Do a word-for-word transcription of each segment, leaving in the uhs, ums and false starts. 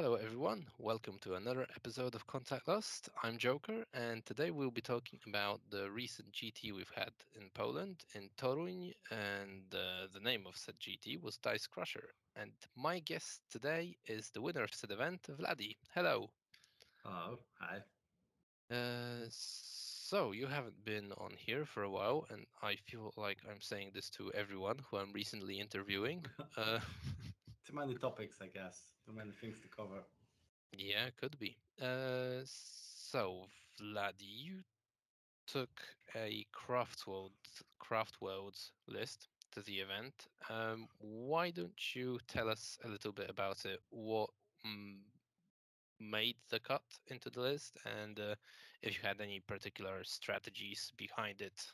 Hello, everyone. Welcome to another episode of Contact Lost. I'm Joker, and today we'll be talking about the recent G T we've had in Poland, in Toruń, and uh, the name of said G T was Dice Crusher. And my guest today is the winner of said event, Vladi. Hello. Oh, hi. Uh, so you haven't been on here for a while, and I feel like I'm saying this to everyone who I'm recently interviewing. Uh, Too many topics, I guess. Too many things to cover. yeah, could be. Uh, so Vladi, you took a Craftworld Craftworlds list to the event. Um, why don't you tell us a little bit about it? What mm, made the cut into the list, and uh, if you had any particular strategies behind it?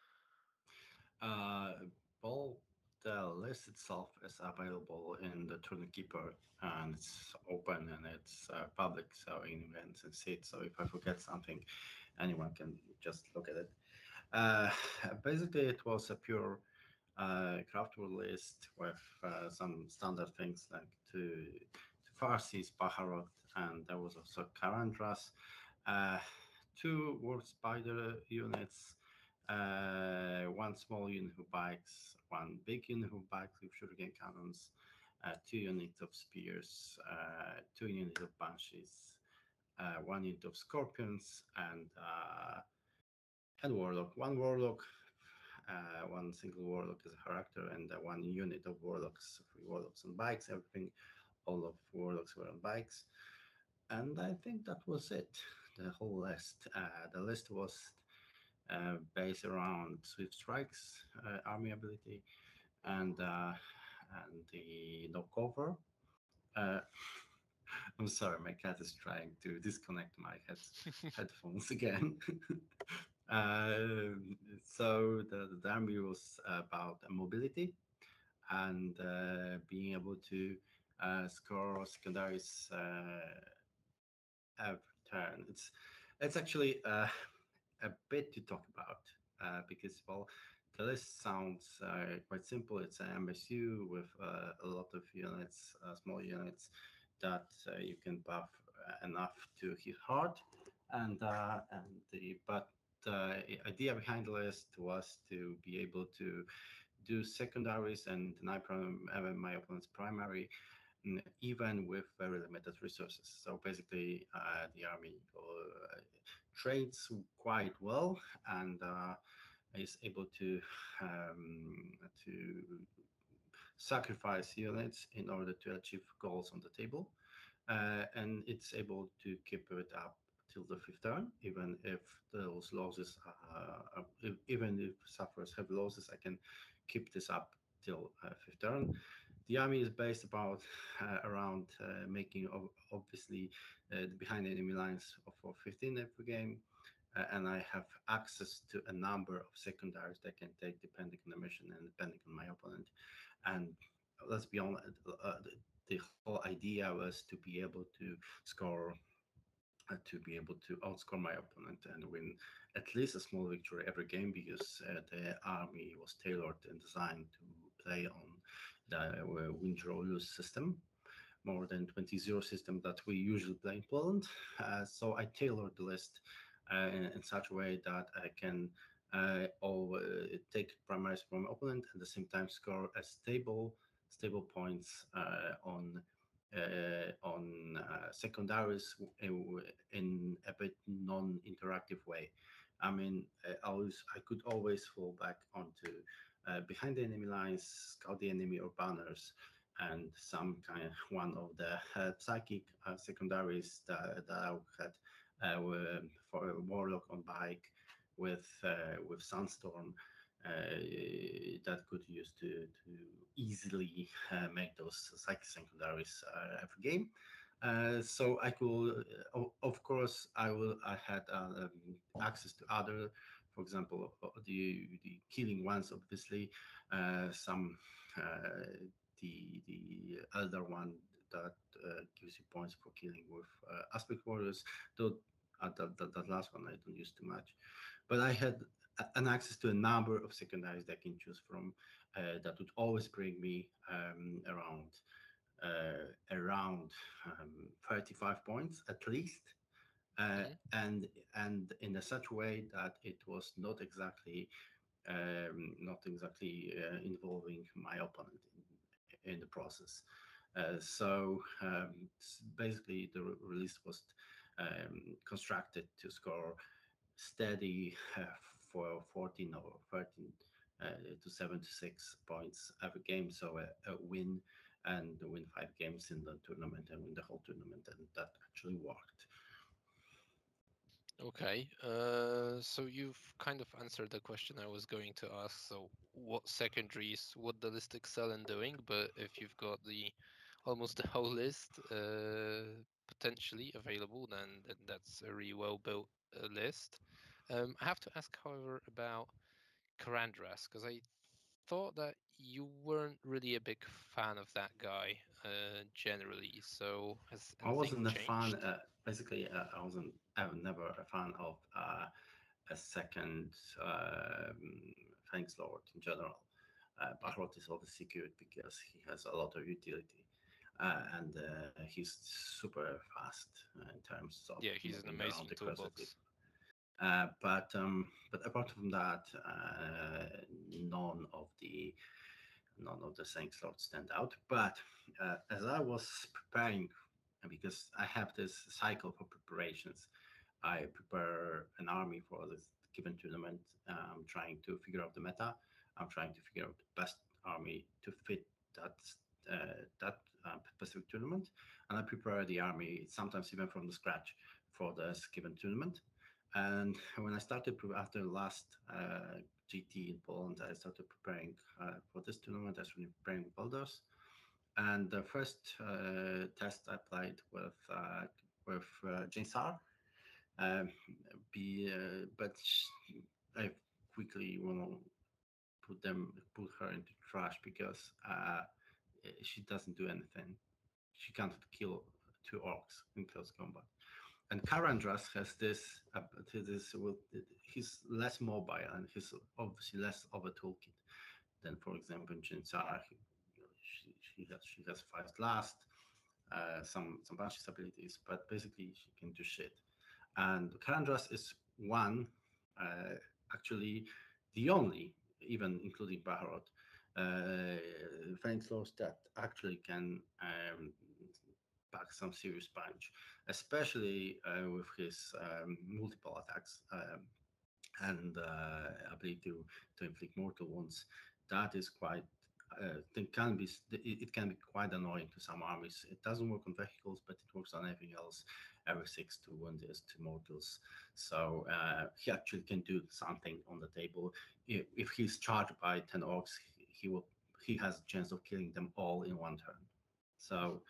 Uh, well, the list itself is available in the Tourniquet, and it's open and it's uh, public, so anyone can see it. So if I forget something, anyone can just look at it. Uh, Basically, it was a pure uh, craftable list with uh, some standard things like to, to Farsis, Baharot, and there was also Karandras, uh, two World Spider units, uh, one small unit of bikes, one big unit of bikes with shuriken cannons, uh, two units of spears, uh, two units of banshees, uh, one unit of scorpions, and uh, and warlock. One warlock, uh, one single warlock as a character, and uh, one unit of warlocks, three warlocks on bikes. Everything, all of warlocks were on bikes, and I think that was it. The whole list. Uh, the list was uh, based around Swift Strikes uh, army ability and uh, and the no cover. Uh, I'm sorry, my cat is trying to disconnect my head headphones again. Um, so the, the army was about mobility and uh, being able to uh, score secondaries uh, every turn. It's it's actually uh, a bit to talk about uh, because well, the list sounds uh, quite simple. It's an M S U with uh, a lot of units, uh, small units that uh, you can buff uh, enough to hit hard, and uh, and the but the idea behind the list was to be able to do secondaries and deny prim- uh, my opponent's primary n- even with very limited resources. So basically, uh, the army uh, trades quite well and uh, is able to um, to sacrifice units in order to achieve goals on the table, uh, and it's able to keep it up till the fifth turn, even if those losses, uh, if, even if sufferers have losses, I can keep this up till uh, fifth turn. The army is based about uh, around uh, making obviously uh, the behind enemy lines of for fifteen every game, uh, and I have access to a number of secondaries that I can take depending on the mission and depending on my opponent. And let's be honest, uh, the, the whole idea was to be able to score uh, to be able to outscore my opponent and win at least a small victory every game because uh, the army was tailored and designed to play on the uh, win draw lose system more than twenty zero system that we usually play in Poland. Uh, so I tailored the list uh, in, in such a way that I can uh, all, uh, take primaries from my opponent and at the same time score a stable stable points uh, on uh, on uh, secondaries in, in a bit non-interactive way. I mean, uh, I always I could always fall back onto uh, behind the enemy lines, scout the enemy or banners, and some kind of one of the uh, psychic uh, secondaries that, that I had uh, for a warlock on bike with uh, with sandstorm uh, that could use to to easily uh, make those psychic secondaries uh, every game. Uh, so I could, uh, of course, I will. I had uh, um, access to other, for example, uh, the the killing ones, obviously, uh, some uh, the the elder one that uh, gives you points for killing with uh, aspect warriors. Though uh, that, that that last one I don't use too much, but I had a- an access to a number of secondaries that I can choose from uh, that would always bring me um, around uh, around um, thirty-five points at least, uh, Hmm. and and in a such way that it was not exactly um, not exactly uh, involving my opponent in, in the process. Uh, so um, basically, the re- release was um, constructed to score steady uh, for fourteen or thirteen uh, to seventy-six points every game. So a, a win and win five games in the tournament and win the whole tournament, and that actually worked. Okay, uh, so you've kind of answered the question I was going to ask. So, what secondaries would the list excel in doing? But if you've got the almost the whole list uh, potentially available, then, then that's a really well built uh, list. Um, I have to ask, however, about Karandras because I thought that you weren't really a big fan of that guy uh, generally. So, has I anything wasn't a fan. changed? Uh, basically, uh, I wasn't. I was never a fan of uh, a second um, Phoenix Lord in general. Uh, Mm. Bahrot is obviously good because he has a lot of utility, uh, and uh, he's super fast uh, in terms of Yeah, he's an moving around amazing aggressively. toolbox. Uh, but um, but apart from that, uh, none of the none of the things Lord stand out. But uh, as I was preparing, because I have this cycle for preparations, I prepare an army for this given tournament. I'm trying to figure out the meta. I'm trying to figure out the best army to fit that uh, that uh, specific tournament, and I prepare the army sometimes even from the scratch for this given tournament. And when I started after the last uh, G T in Poland, I started preparing uh, for this tournament. I started preparing with Baldur's, and the first uh, test I played with uh, with uh, Jinsar, um, be uh, but sh- I quickly want to put them put her into trash because uh, she doesn't do anything. She can't kill two orcs in close combat. And Karandras has this uh, this will he's less mobile and he's obviously less of a toolkit than, for example, Jinsara. He, you know, she, she has she has fast last, uh, some some banshees abilities, but basically she can do shit. And Karandras is one, uh, actually the only, even including Baharot, uh, Phoenix Lords that actually can um, pack some serious punch, especially uh, with his um, multiple attacks um, and uh, ability to, to inflict mortal wounds. That is quite. Uh, it can be it can be quite annoying to some armies. It doesn't work on vehicles, but it works on everything else. Every six to wounds to mortals, so uh, he actually can do something on the table. If, if he's charged by ten orcs, he, he will he has a chance of killing them all in one turn. So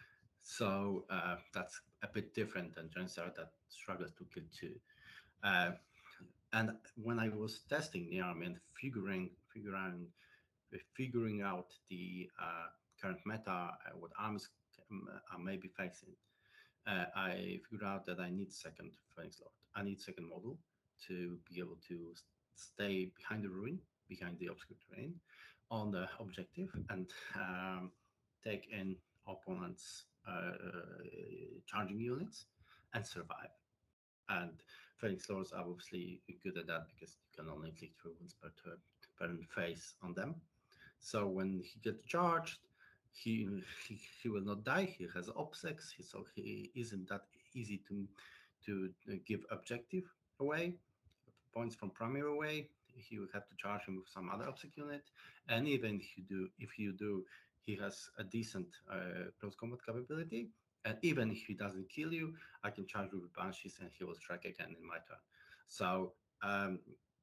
so uh, that's a bit different than Janssar that struggles to kill two. Uh, and when I was testing the army and figuring figuring figuring out the uh, current meta, uh, what armies um, I may be facing, uh, I figured out that I need second Phoenix Lord. I need second model to be able to stay behind the ruin, behind the obscure terrain, on the objective, and um, take in opponents' uh, charging units and survive. And Phoenix Lords are obviously good at that because you can only inflict three wounds per turn per phase on them. So when he gets charged, he he, he will not die. He has obsex, so he isn't that easy to to give objective away, points from primary away. He will have to charge him with some other obsec unit, and even if you do, if you do, he has a decent uh, close combat capability. And even if he doesn't kill you, I can charge with banshees, and he will strike again in my turn. So um,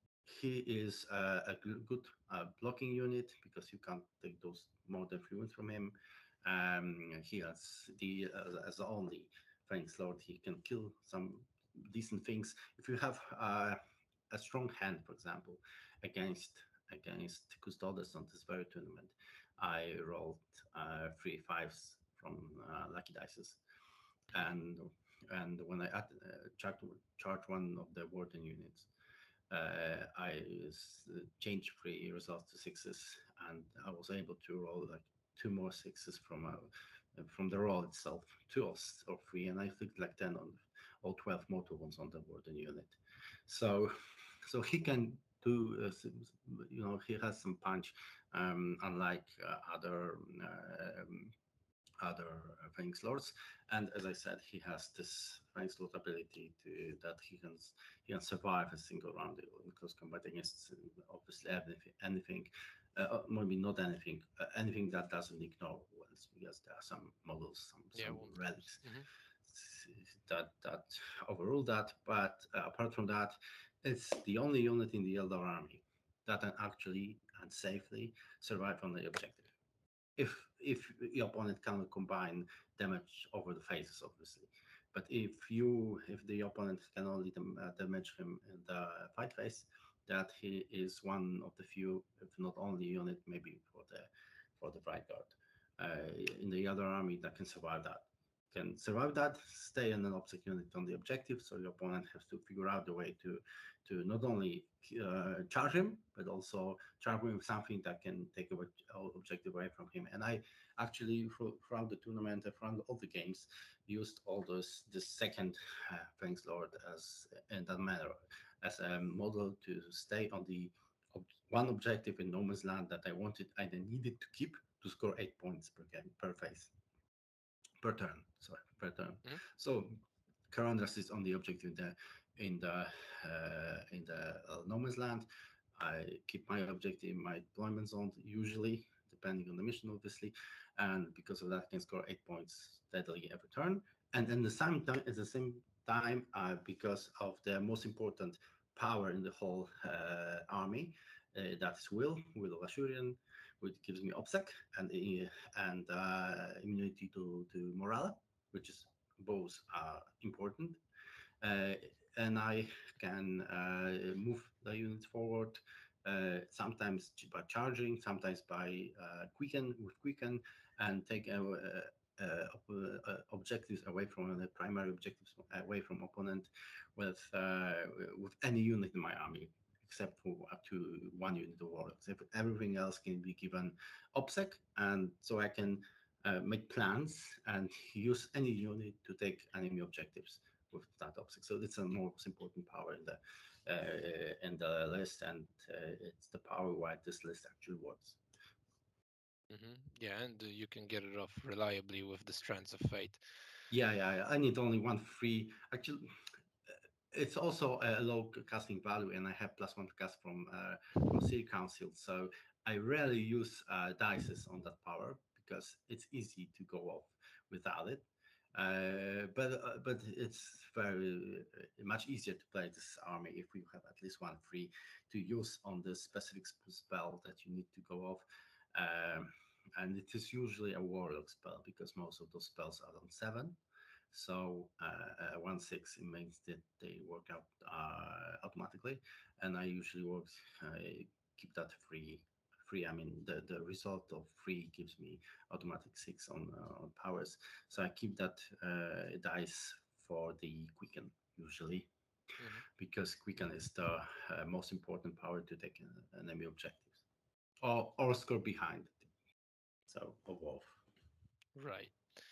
he is uh, a good uh, blocking unit because you can't take those more than three wounds from him. Um, he has the uh, as the only Phoenix Lord, he can kill some decent things. If you have uh, a strong hand, for example, against against Custodes on this very tournament, I rolled uh, three fives from uh, lucky dices, and and when I add, uh, charged, charged one of the warden units, uh, I s- changed three results to sixes, and I was able to roll like two more sixes from a, uh, from the roll itself, two or, s- or three, and I think like ten on or twelve mortal wounds on the warden unit. So, so he can do, uh, s- you know, he has some punch, um, unlike uh, other um, other uh, Phoenix Lords. And as I said, he has this Phoenix Lord ability to that he can he can survive a single round in close combat against uh, obviously anything, anything uh, uh, maybe not anything, uh, anything that doesn't ignore wells, because there are some models, some Yeah, some won't lose. relics Hmm. that that overrule that. But uh, apart from that, it's the only unit in the Eldar army that can actually and safely survive on the objective if if your opponent cannot combine damage over the phases, obviously. But if you if the opponent can only dam- uh, damage him in the fight phase, that he is one of the few, if not only unit, maybe for the for the right guard uh, in the other army that can survive that. Can survive that, stay in an obstacle unit on the objective, so your opponent has to figure out a way to to not only uh, charge him, but also charge him with something that can take a objective away from him. And I actually, throughout the tournament, throughout all the games, used all those the second uh, Phoenix Lord as in that manner as a model to stay on the ob- one objective in No Man's Land that I wanted and I needed to keep to score eight points per game per phase per turn. Sorry, per turn. Hmm. So Karandras is on the objective in the in the uh, in the uh, no man's land. I keep my objective in my deployment zone usually, depending on the mission, obviously, and because of that, I can score eight points steadily every turn. And in the same time, at the same time, uh, because of the most important power in the whole uh, army, uh, that is Will, Will of Ashurian, which gives me obsec and uh, and uh, immunity to to morale, which is both are important. Uh, and I can uh, move the units forward, uh, sometimes by charging, sometimes by uh, quicken with quicken, and take uh, uh, uh, objectives away from the primary objectives away from opponent with uh, with any unit in my army, except for up to one unit of warlocks. If everything else can be given obsec, and so I can uh, make plans and use any unit to take enemy objectives with that obstacle. So it's the most important power in the uh, in the list, and uh, it's the power why this list actually works. Hmm. Yeah, and uh, you can get it off reliably with the Strands of Fate. Yeah, yeah, yeah. I need only one free. Actually, it's also a low casting value, and I have plus one to cast from uh, from Sea Council. So I rarely use uh, dices on that power because it's easy to go off without it. Uh, but uh, but it's very uh, much easier to play this army if you have at least one free to use on the specific sp- spell that you need to go off. Um, and it is usually a warlock spell because most of those spells are on seven. So uh, uh, one six it means that they work out uh, automatically, and I usually work I keep that free. Free. I mean, the, the result of free gives me automatic six on uh, on powers, so I keep that uh, dice for the quicken usually Hmm. because quicken is the uh, most important power to take an enemy objectives or or score behind it. So above. Right.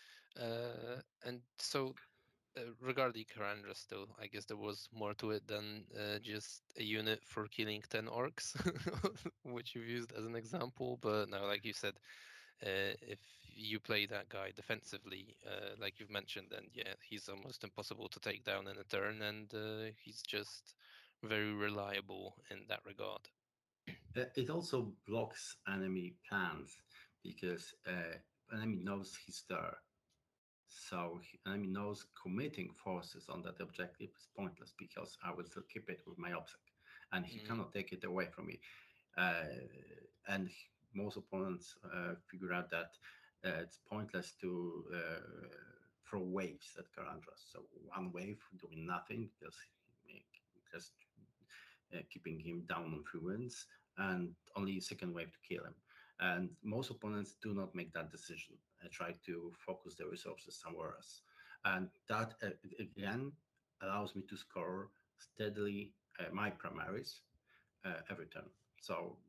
Uh, and so uh, regarding Karandra still, I guess there was more to it than uh, just a unit for killing ten orcs, which you've used as an example. But now, like you said, uh, if you play that guy defensively, uh, like you've mentioned, then yeah, he's almost impossible to take down in a turn, and uh, he's just very reliable in that regard. Uh, It also blocks enemy plans because uh, enemy knows he's there. So he- enemy knows committing forces on that objective is pointless because I will still keep it with my obsec, and he Mm, cannot take it away from me. Uh, and he- most opponents uh, figure out that uh, it's pointless to uh, throw waves at Karandras. So one wave doing nothing because he just uh, keeping him down on three wins, and only second wave to kill him. And most opponents do not make that decision and try to focus their resources somewhere else. And that uh, again allows me to score steadily uh, my primaries uh, every turn. So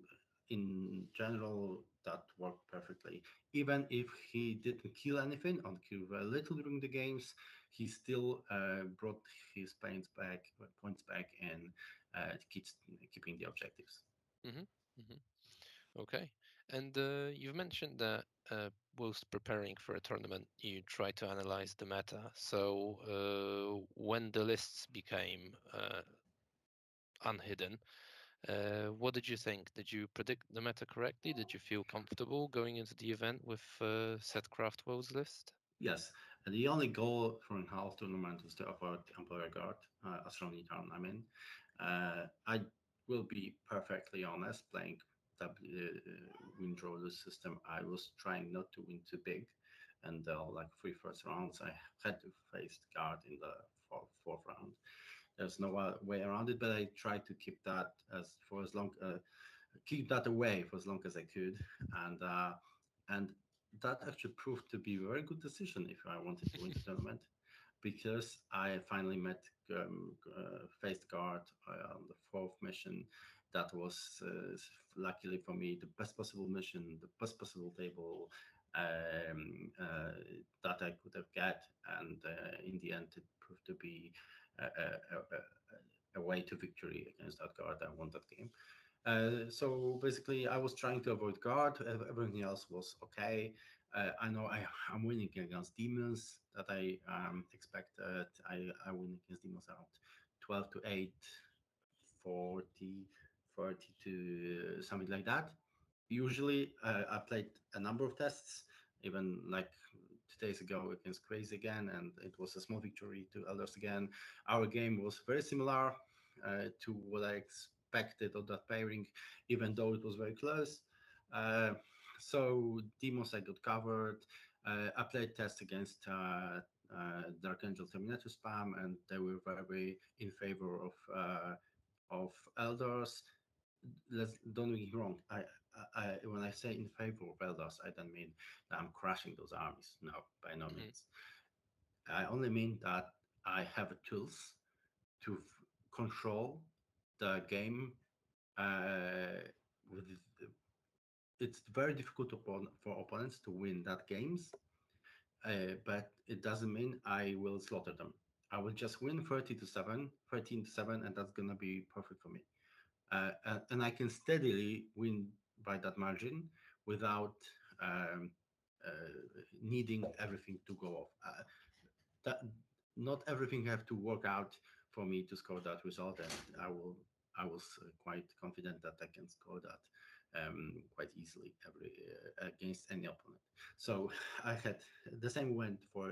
in general, that worked perfectly. Even if he didn't kill anything or kill very little during the games, he still uh, brought his points back, points back, and uh, keeps keeping the objectives. hmm hmm Okay. And uh, you've mentioned that uh, whilst preparing for a tournament, you try to analyze the meta. So uh, when the lists became uh, unhidden, uh, what did you think? Did you predict the meta correctly? Did you feel comfortable going into the event with uh, set Craft World's list? Yes, and the only goal for an half tournament is to avoid Employer Guard, uh, Astronomy Town, I mean. Uh, I will be perfectly honest, playing W uh, Windrow system, I was trying not to win too big. And uh, like three first rounds, I had to face guard in the fourth, fourth round. There's no uh, way around it, but I tried to keep that as for as long uh, keep that away for as long as I could, and uh, and that actually proved to be a very good decision if I wanted to win the tournament, because I finally met um, uh, faced guard uh, on the fourth mission. That was uh, luckily for me the best possible mission, the best possible table um, uh, that I could have got, and uh, in the end it proved to be a, a, a, a way to victory against that guard. I won that game. Uh, so basically, I was trying to avoid guard. Everything else was okay. Uh, I know I, I'm winning against demons that I um, expected. I, I win against demons around twelve to eight, forty, thirty to uh, something like that. Usually, uh, I played a number of tests, even like two days ago against Crazy again, and it was a small victory to Elders again. Our game was very similar uh, to what I expected of that pairing, even though it was very close. Uh, so demos I got covered. Uh, I played tests against uh, uh, Dark Angel Terminator spam, and they were very in favor of uh, of Elders. Let's don't get me wrong. I, I, I when I say in favor of Elders, I don't mean that I'm crashing those armies. No, by no hmm means. I only mean that I have tools to f- control the game. Uh, with it's very difficult upon, for opponents to win that games, uh, but it doesn't mean I will slaughter them. I will just win thirty to seven, thirteen to seven, and that's gonna be perfect for me. Uh, and, and I can steadily win by that margin without um, uh, needing everything to go off. Uh, that not everything have to work out for me to score that result, and I will. I was uh, quite confident that I can score that um, quite easily every uh, against any opponent. So I had the same went for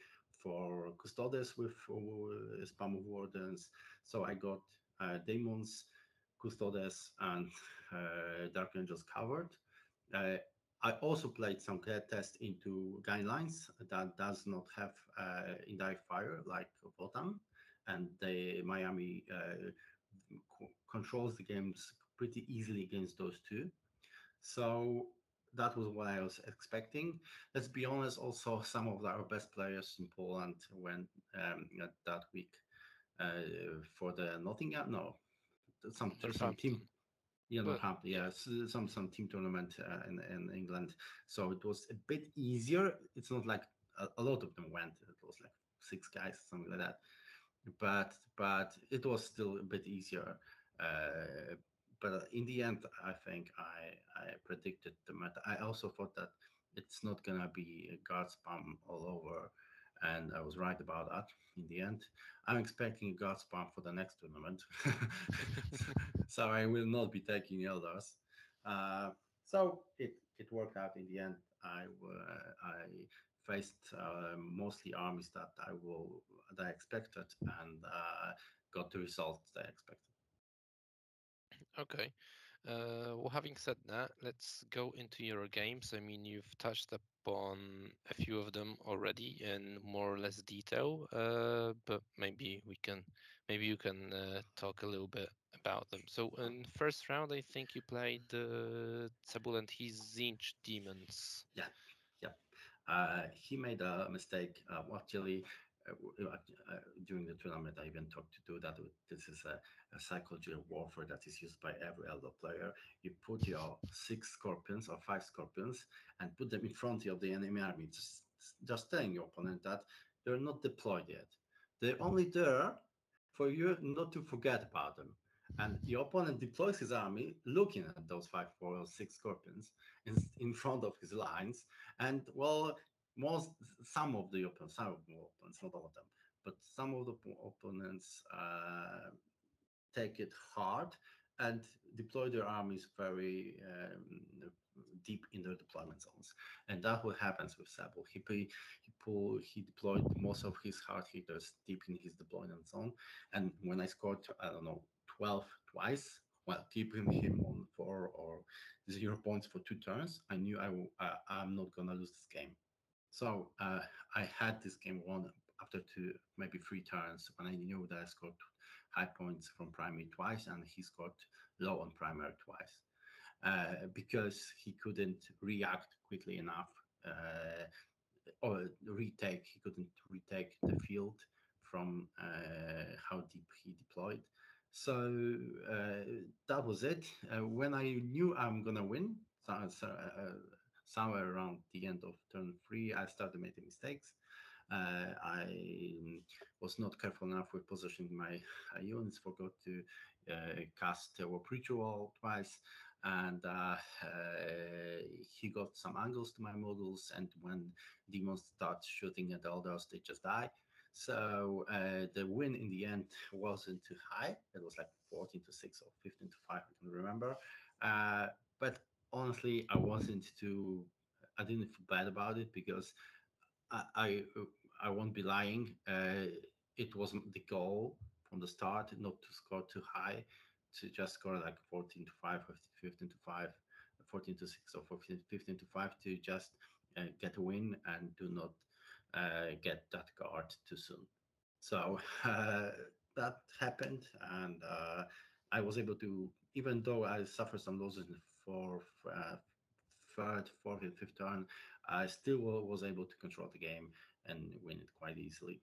for Custodes with uh, Spam of Wardens. So I got uh, Demons, Custodes, and uh, Dark Angels covered. Uh, I also played some test into guidelines that does not have uh, indirect fire like Votam, and the Miami uh, c- controls the games pretty easily against those two. So that was what I was expecting. Let's be honest, also some of our best players in Poland went um, that week uh, for the Nottingham. No, some some team Northampton. yeah, But Northampton. yeah. Yeah, s- some some team tournament uh, in in England. So it was a bit easier. It's not like a, a lot of them went. It was like six guys, something like that. But but it was still a bit easier. Uh, but in the end, I think I I predicted the meta. I also thought that it's not gonna be a guard spam all over, and I was right about that in the end. I'm expecting a guard spam for the next tournament, so I will not be taking elders. Uh, so it it worked out in the end. I uh, I faced uh, mostly armies that I will that I expected, and uh, got the results that I expected. Okay. Uh, well, having said that, let's go into your games. I mean, you've touched upon a few of them already in more or less detail, uh, but maybe we can, maybe you can uh, talk a little bit about them. So, in first round, I think you played uh, Cebul and his Zinch Demons. Yeah, yeah. Uh, he made a mistake. Uh, well, actually, uh, w- uh, uh, during the tournament, I even talked to do that. with- This is a, a psychological warfare that is used by every elder player. You put your six scorpions or five scorpions and put them in front of the enemy army, just just telling your opponent that they're not deployed yet. They're only there for you not to forget about them. And your opponent deploys his army looking at those five, four, or six scorpions in, in front of his lines. And well, most some of the opponents, some of the opponents, not all of them, but some of the opponents uh, take it hard and deploy their armies very um, deep in their deployment zones. And that what happens with Sable. He he pull, he deployed most of his hard hitters deep in his deployment zone. And when I scored, I don't know, twelve twice, while keeping him on four or zero points for two turns, I knew I w- I, I'm not gonna lose this game. So uh, I had this game won after two, maybe three turns when I knew that I scored high points from primary twice and he scored low on primary twice uh, because he couldn't react quickly enough uh, or retake. He couldn't retake the field from uh, how deep he deployed. So uh, that was it. Uh, when I knew I'm gonna win, so, so, uh, somewhere around the end of turn three, I started making mistakes. Uh, I was not careful enough with positioning my uh, units, forgot to uh, cast a warp ritual twice, and uh, uh, he got some angles to my models, and when demons start shooting at elders, they just die. So uh, the win in the end wasn't too high. It was like fourteen to six or fifteen to five, I can remember. Uh, but honestly, I wasn't too, I didn't feel bad about it because I I, I won't be lying. Uh, it wasn't the goal from the start not to score too high, to just score like fourteen to five, fifteen to five, fourteen to six, or fourteen, fifteen to five to just uh, get a win and do not uh, get that guard too soon. So uh, that happened, and uh, I was able to, even though I suffered some losses in the fourth, uh, third, fourth, and fifth turn, I still was able to control the game and win it quite easily.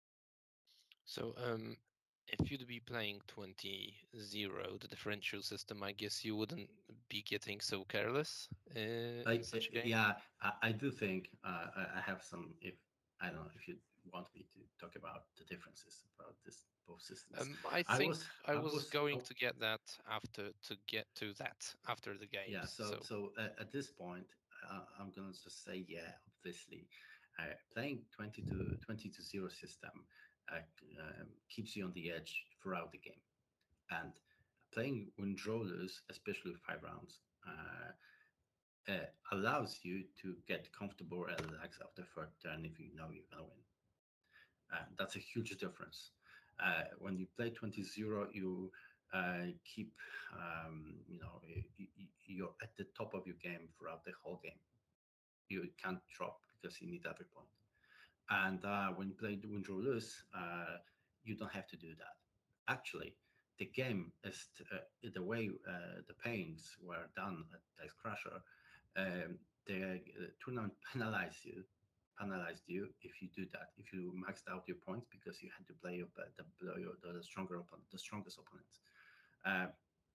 So, um, if you'd be playing twenty zero, the differential system, I guess you wouldn't be getting so careless uh, I, in I- such a game. yeah, I, I do think uh, I I have some. If I don't know if you want me to talk about the differences about this both systems. Um, I I think was, I I was was, going I, to get that after to get to that after the yeah. games. So, So, so uh, at this point, uh, I'm gonna just say, yeah, obviously, uh, playing twenty to twenty to zero system uh, um, keeps you on the edge throughout the game, and playing win draw lose, especially with five rounds. Uh, uh, allows you to get comfortable and relax after third turn if you know you're gonna win. Uh, that's a huge difference. Uh, when you play twenty zero, you uh, keep, um, you know, you, you're at the top of your game throughout the whole game. You can't drop because you need every point. And uh, when you play win draw lose, uh, you don't have to do that. Actually, the game is t- uh, the way uh, the paints were done at Dice Crusher. Um, the uh, tournament penalize you, penalized you if you do that. If you maxed out your points because you had to play your the the, the stronger opponent, the strongest opponents. Uh,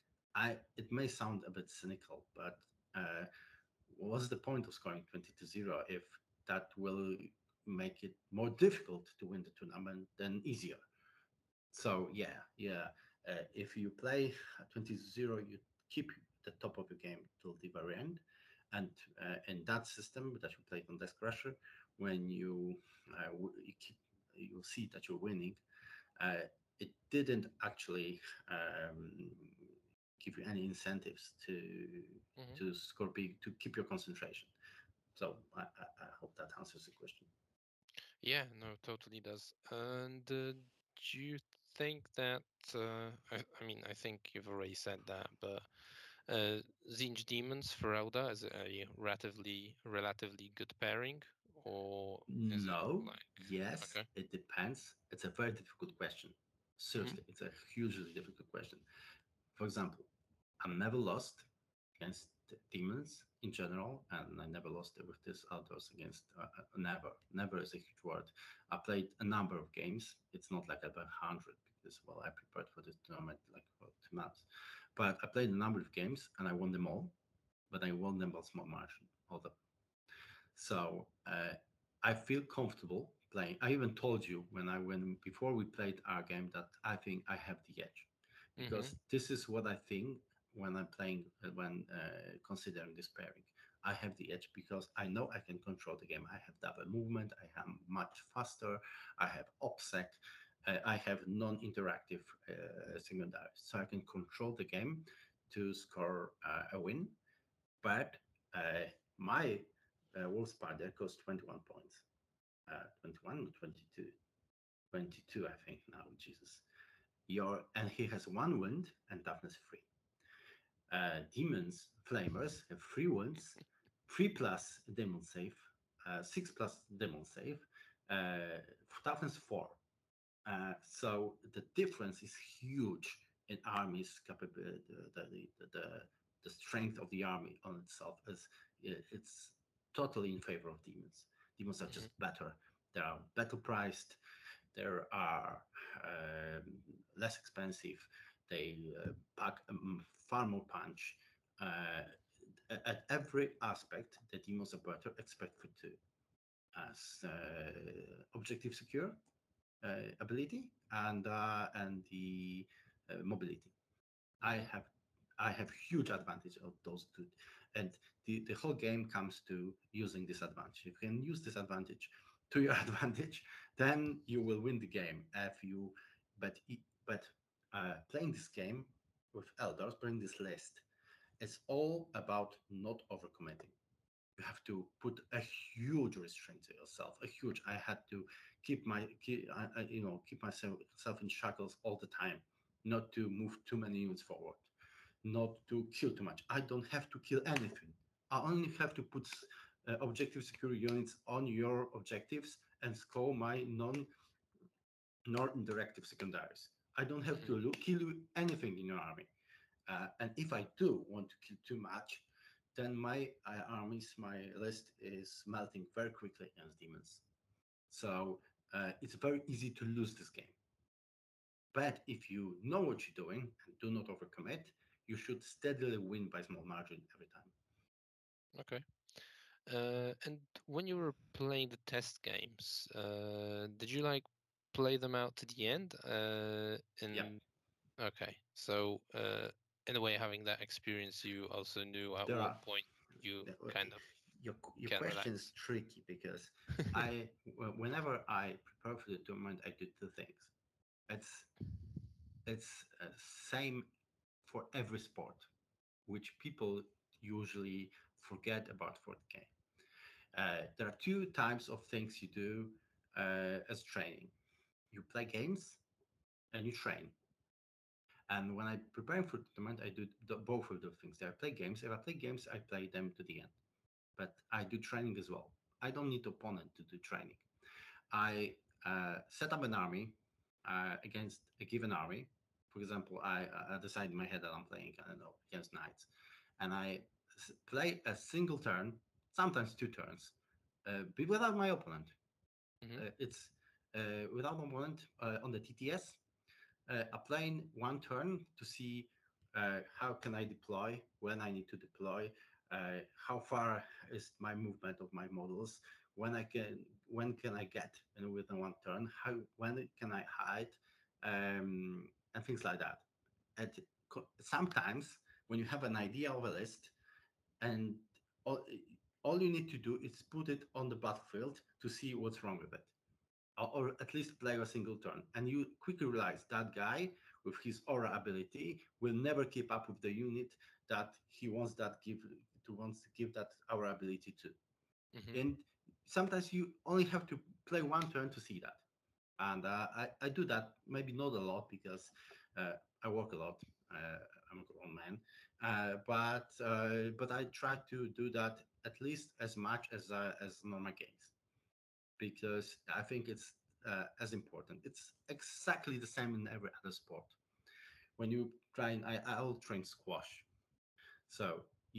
I it may sound a bit cynical, but uh, what's the point of scoring twenty to zero if that will make it more difficult to win the tournament than easier? So yeah, yeah. Uh, if you play twenty to zero, you keep the top of your game till the very end. And uh, in that system that you played on Death Crusher, when you, uh, you keep, you'll see that you're winning. Uh, it didn't actually um, give you any incentives to mhm. to score big to keep your concentration. So I, I, I hope that answers the question. Yeah, no, totally does. And uh, do you think that? Uh, I, I mean, I think you've already said that, but uh, Zinj Demons for Elda is it a relatively relatively good pairing, or is it No, like yes, okay? it depends. It's a very difficult question. Hmm. Seriously, it's a hugely difficult question. For example, I'm never lost against demons in general, and I never lost with this outdoors against uh, uh, never. Never is a huge word. I played a number of games. It's not like I played one hundred because well, I prepared for this tournament like for two months, but I played a number of games and I won them all. But I won them by small margin. All the so uh, I feel comfortable playing. I even told you when I when before we played our game that I think I have the edge Mm-hmm. because this is what I think when I'm playing uh, when uh, considering this pairing. I have the edge because I know I can control the game. I have double movement. I am much faster. I have OPSEC. Uh, I have non-interactive uh, secondaries, so I can control the game to score uh, a win. But uh, my uh, Wolf Spider costs twenty-one points. Uh, twenty-one or twenty-two? twenty-two, I think now, Jesus. Your, and he has one wound and toughness three. Uh, demons, flamers have three wounds, three plus demon save, uh, six plus demon save, uh, toughness four. Uh, so the difference is huge in army's capability. The, the, the, the, the strength of the army on itself is it's totally in favor of demons. Demons are Mm-hmm. just better. They are better priced. They are um, less expensive. They uh, pack um, far more punch. Uh, at every aspect, the demons are better, except for two, as uh, objective secure uh, ability and uh, and the uh, mobility. I Mm-hmm. have I have huge advantage of those two, and the, the whole game comes to using this advantage. If you can use this advantage to your advantage, then you will win the game. If you, but but uh, playing this game with elders, playing this list, it's all about not overcommitting. You have to put a huge restraint to yourself. A huge. I had to keep my keep, I, I, you know keep myself self in shackles all the time, not to move too many units forward, not to kill too much. I don't have to kill anything. I only have to put uh, objective secure units on your objectives and score my non non interactive secondaries. I don't have Mm-hmm. to look, kill anything in your army. Uh, and if I do want to kill too much, then my uh, armies, my list is melting very quickly against demons. So uh, it's very easy to lose this game. But if you know what you're doing and do not overcommit, you should steadily win by small margin every time. Okay. Uh, and when you were playing the test games, uh, did you like play them out to the end? Uh, Yeah, and okay, so uh, in a way, having that experience, you also knew at there what are. point you kind of Your your can question is relax. tricky because I, whenever I prepare for the tournament, I do two things. It's it's uh, same for every sport, which people usually forget about for the game. Uh, there are two types of things you do uh, as training. You play games and you train. And when I prepare for the tournament, I do the, both of those things. I play games. If I play games, I play them to the end. But I do training as well. I don't need opponent to do training. I uh, set up an army uh, against a given army. For example, I, I decide in my head that I'm playing, I don't know, against knights, and I s- play a single turn, sometimes two turns, uh, but without my opponent. Hmm. Uh, it's uh, without my opponent uh, on the T T S. Uh, applying one turn to see uh, how can I deploy, when I need to deploy, uh, how far is my movement of my models, when I can, when can I get in within one turn, how, when can I hide, um, and things like that. And sometimes when you have an idea of a list and all, all you need to do is put it on the battlefield to see what's wrong with it, or, or at least play a single turn. And you quickly realize that guy with his aura ability will never keep up with the unit that he wants that give to wants to give that aura ability to. Hmm. And sometimes you only have to play one turn to see that. And uh, I, I do that maybe not a lot because uh, I work a lot. Uh, I'm a grown man, uh, but uh, but I try to do that at least as much as uh, as normal games because I think it's uh, as important. It's exactly the same in every other sport. When you train, I I'll train squash. So you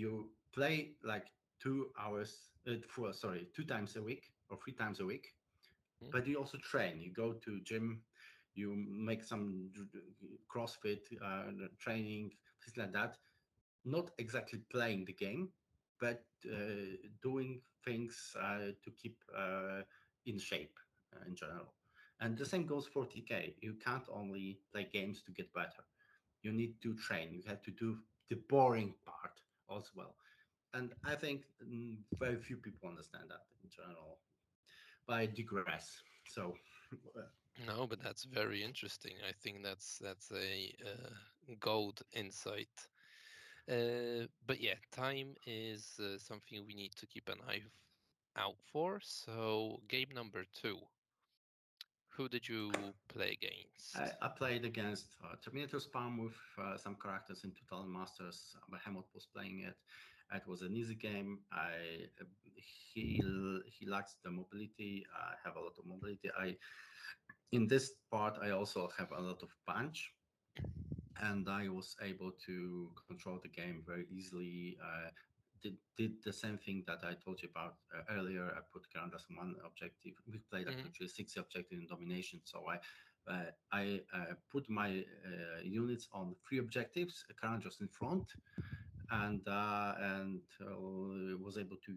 play like two hours, uh, for, sorry, two times a week or three times a week, Mhm. but you also train. You go to gym, you make some CrossFit uh, training, things like that. Not exactly playing the game, but uh, doing things uh, to keep uh, in shape uh, in general. And the same goes for T K. You can't only play games to get better. You need to train. You have to do the boring part as well. And I think mm, very few people understand that in general. But I digress. So, uh, No, but that's very interesting. I think that's that's a uh, gold insight. Uh, but yeah, time is uh, something we need to keep an eye f- out for. So, game number two. Who did you play I, against? I played against uh, Terminator Spawn with uh, some characters in two thousand Masters. Behemoth was playing it. It was an easy game. I he he lacks the mobility. I have a lot of mobility. I in this part I also have a lot of punch, and I was able to control the game very easily. Uh, did, did the same thing that I told you about uh, earlier. I put Ground as one objective. We played Hmm. actually six objectives in domination, so I uh, I uh, put my uh, units on three objectives, Karan just in front, and uh, and uh, was able to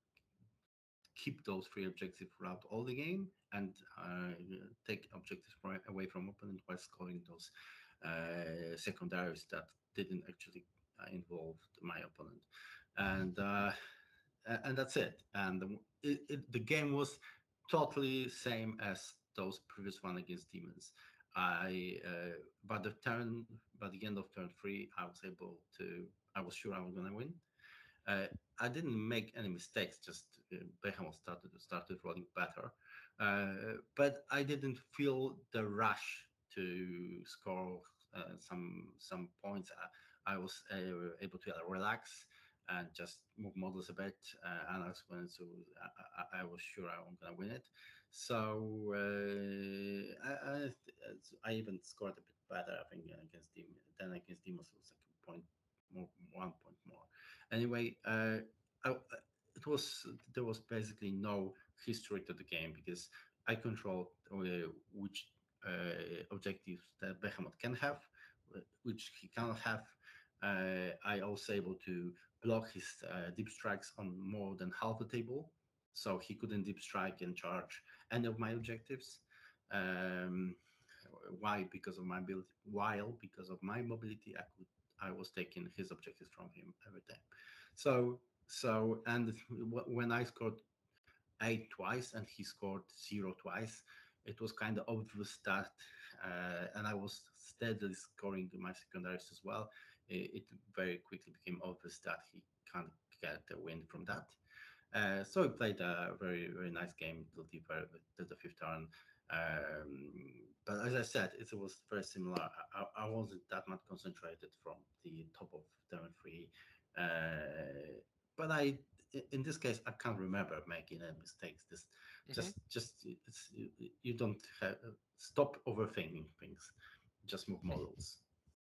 keep those three objectives throughout all the game and uh, take objectives from, away from opponent while scoring those uh, secondaries that didn't actually uh, involve my opponent, and uh, and that's it. And the, it, it, the game was totally same as those previous one against demons. I uh, by the turn by the end of turn three, I was able to. I was sure I was gonna win. uh, I didn't make any mistakes. Just uh, Behemoth started started rolling better, uh, but I didn't feel the rush to score uh, some some points. I, I was uh, able to uh, relax and just move models a bit. Uh, and I was when so I, I, I was sure I was gonna win it. So uh, I, I I even scored a bit better. I think against Dem than against Demos. It was like a point more, one point more. Anyway, uh, I, it was there was basically no history to the game because I controlled uh, which uh, objectives that Behemoth can have, uh, which he cannot have. Uh, I also able to block his uh, deep strikes on more than half the table, so he couldn't deep strike and charge any of my objectives. Um, why? Because of my ability. While because of my mobility, I could I was taking his objectives from him every time. So so and when I scored eight twice and he scored zero twice, it was kind of obvious that, uh, and I was steadily scoring my secondaries as well. It, it very quickly became obvious that he can't get a win from that. Uh, so we played a very very nice game till the very till the fifth turn. Um, but as I said, it was very similar. I, I wasn't that much concentrated from the top of turn three, uh, but I in this case I can't remember making any mistakes. This Hmm. just just it's, you, you don't have, stop overthinking things. Just move models.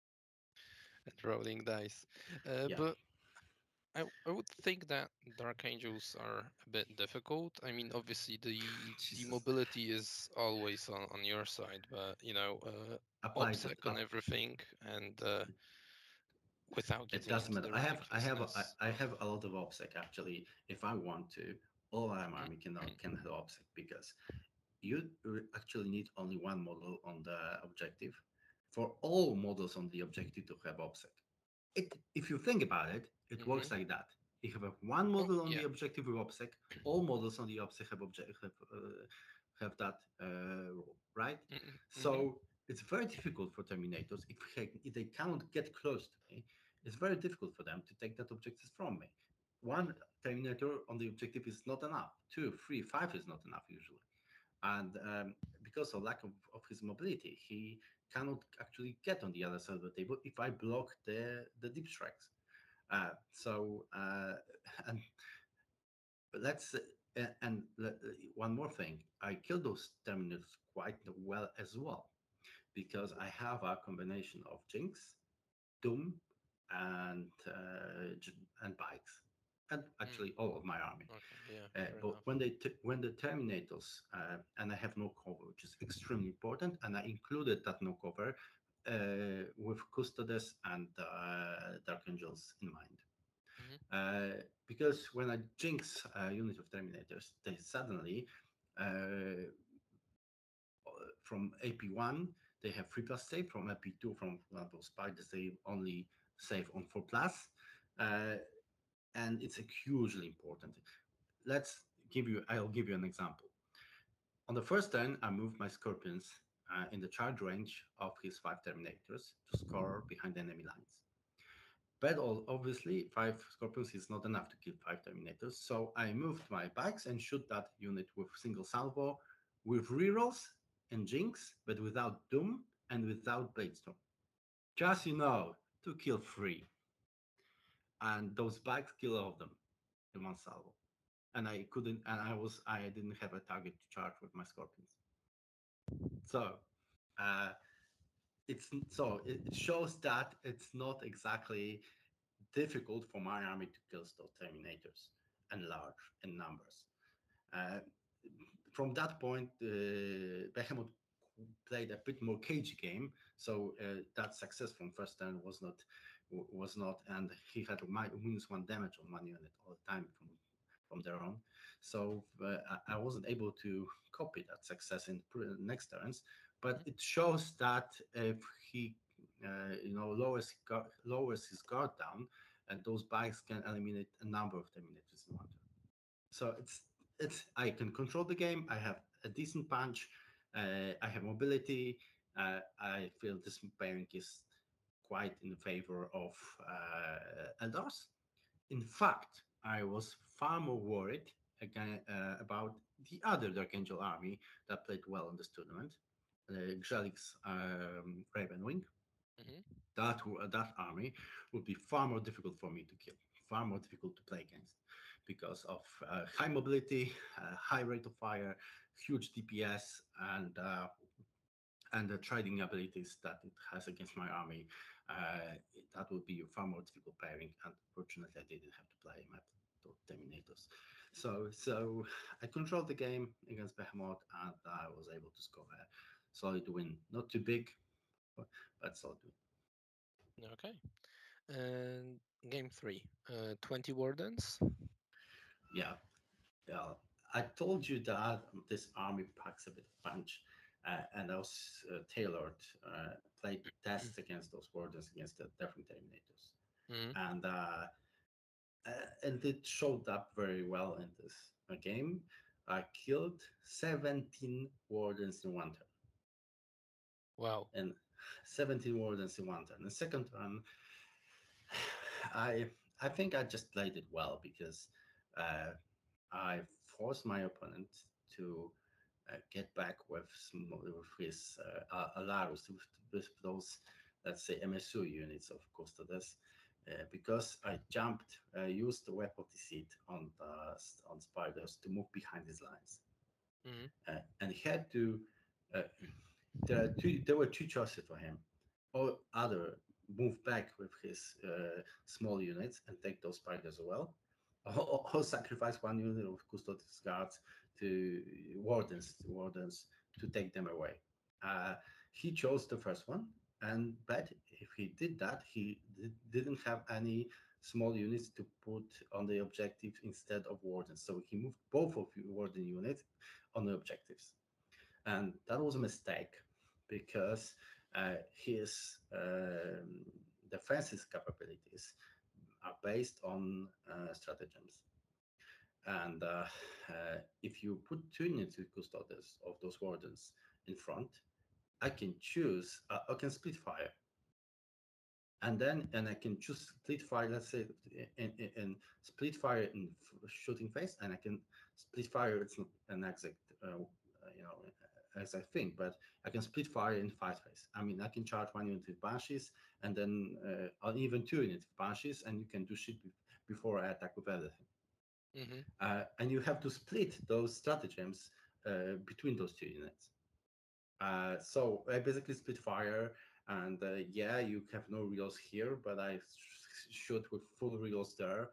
And rolling dice. Uh, Yeah. but I, I would think that Dark Angels are a bit difficult. I mean, obviously the the Jesus. mobility is always on, on your side, but you know, uh, Applied OPSEC on up. everything, and uh, without It getting doesn't into matter. the I have I have I, ridiculousness I of. have a lot of OPSEC actually. If I want to, all I am Mm, army can can have OPSEC because you actually need only one model on the objective for all models on the objective to have OPSEC. It if you think about it, it mm-hmm. works like that. If you have one Oh model on the yeah. objective with OPSEC, all models on the OPSEC have object have, uh, have that uh, role, right? Mm-hmm. Mm-hmm. So it's very difficult for Terminators if, they- if they cannot get close to me. It's very difficult for them to take that objective from me. One Terminator on the objective is not enough. Two, three, five is not enough usually, and um, because of lack of, of his mobility, he cannot actually get on the other side of the table if I block the the deep strikes. Uh, so uh, and let's uh, and le- one more thing, I kill those terminals quite well as well because I have a combination of Jinx, Doom, and uh, J- and Bikes. and Mm. actually all of my army. Okay, yeah, Uh, fair but enough. when they t- when the Terminators uh, and I have no cover, which is extremely important, and I included that no cover uh, with Custodes and uh, Dark Angels in mind. Hmm. Uh, because when I jinx a unit of Terminators, they suddenly uh, from A P one they have three plus save. From A P two, from one of those spiders, they only save on four plus, uh, and it's a hugely important. Let's give you. I'll give you an example. On the first turn, I move my Scorpions uh, in the charge range of his five Terminators to score behind enemy lines. But obviously, five Scorpions is not enough to kill five Terminators, so I moved my bikes and shoot that unit with single salvo, with rerolls and Jinx, but without Doom and without Bladestorm. Just you know, to kill three. And those bikes kill all of them in one salvo. And I couldn't, and I was, I didn't have a target to charge with my Scorpions. So, uh, it's so it shows that it's not exactly difficult for my army to kill those Terminators and large in numbers. Uh, from that point, uh, Behemoth played a bit more cagey game, so uh, that success from first turn was not was not, and he had minus one damage on one unit all the time from from there on. So uh, I I wasn't able to copy that success in next turns, but Hmm. it shows that if he uh, you know lowers lowers his guard down, and those bikes can eliminate a number of Terminators in one turn. So it's it's I can control the game. I have a decent punch. Uh, I have mobility. Uh, I feel this pairing is quite in favor of uh, Eldars. In fact, I was far more worried again uh, about the other Dark Angel army that played well in this tournament, uh, Xelix um, Ravenwing. Hmm. That that army would be far more difficult for me to kill, far more difficult to play against, because of uh, high mobility, uh, high rate of fire, huge D P S, and uh, and the trading abilities that it has against my army. Uh, that would be a far more difficult pairing. And fortunately, I didn't have to play my Terminators. So so I controlled the game against Behemoth, and I was able to score a solid win. Not too big, but, but solid win. Okay. And game three, uh, twenty wardens. Yeah, yeah. I told you that this army packs a bit of punch, uh, and I was uh, tailored, uh, played tests against those wardens against the different Terminators, Hmm. and uh, uh, and it showed up very well in this uh, game. I killed seventeen wardens in one turn, Wow. and seventeen wardens in one turn. The second turn, I I think I just played it well because uh, I forced my opponent to uh, get back with some with his uh, uh, Alarus, with, with those, let's say, M S U units of Custodes, uh, because I jumped, uh, used the Web of Deceit on the, on spiders to move behind his lines, Hmm. uh, and he had to. Uh, there are two. There were two choices for him, or either move back with his uh, small units and take those spiders as well, or, or sacrifice one unit of Custodes guards to wardens, wardens to take them away. Uh, he chose the first one, and but if he did that, he d- didn't have any small units to put on the objective instead of wardens. So he moved both of the warden units on the objectives, and that was a mistake because uh, his um, defensive capabilities are based on uh, stratagems. And uh, uh, if you put two units with custodes of those wardens in front, I can choose, uh, I can split fire. And then, and I can choose split fire, let's say, in, in, in split fire in shooting phase, and I can split fire, it's not an exact, uh, you know, as I think, but I can split fire in fight phase. I mean, I can charge one unit with Banshees, and then uh, or even two units with Banshees, and you can do shit before I attack with everything. Hmm. Uh, and you have to split those stratagems uh, between those two units. Uh, so I basically split fire, and uh, yeah, you have no reels here, but I sh- shoot with full reels there,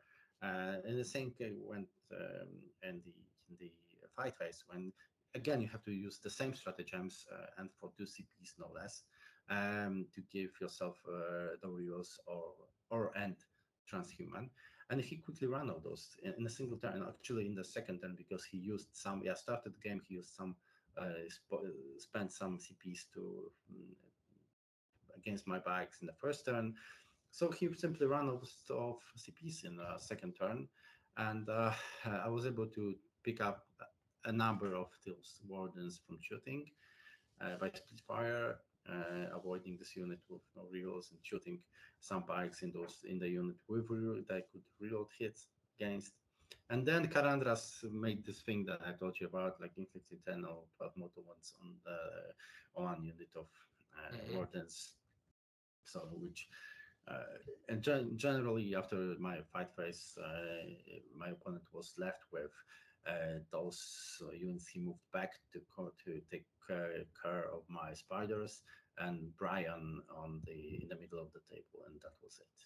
Uh, and the same thing went um, in the in the fight phase when again you have to use the same stratagems uh, and for two C Ps no less um, to give yourself uh, the reels or or end transhuman. And he quickly ran out those in, in a single turn. Actually, in the second turn, because he used some. Yeah, started the game. He used some. Uh, sp- spent some C Ps to um, against my bikes in the first turn, so he simply ran out of C Ps in the second turn, and uh, I was able to pick up a number of those wardens from shooting uh, by split fire, uh, avoiding this unit with no reels and shooting some bikes in those in the unit with reload that I could reload hits against. And then Karandras made this thing that I told you about, like inflicting ten or twelve mortal wounds on the on one unit of uh, Hmm. wardens. So which uh, and gen- generally, after my fight phase, uh, my opponent was left with uh, those uh, units. He moved back to co- to take care, care of my spiders and Brian on the in the middle of the table, and that was it.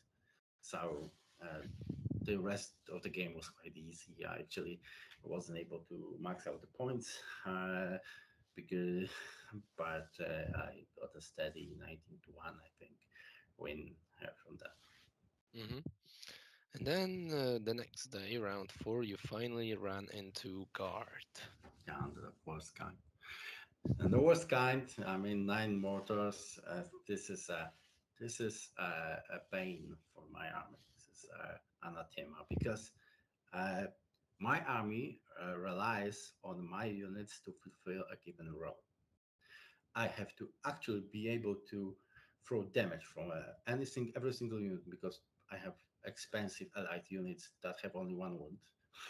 So uh, the rest of the game was quite easy. I actually wasn't able to max out the points uh, because, but uh, I got a steady nineteen to one, I think, win uh, from that. Hmm. And then uh, the next day, round four, you finally ran into guard. Yeah, and the worst kind. And the worst kind, I mean, nine mortars. Uh, this is a this is a, a pain for my army. This is uh, anathema because uh, my army uh, relies on my units to fulfill a given role. I have to actually be able to throw damage from uh, anything, every single unit because I have expensive allied units that have only one wound.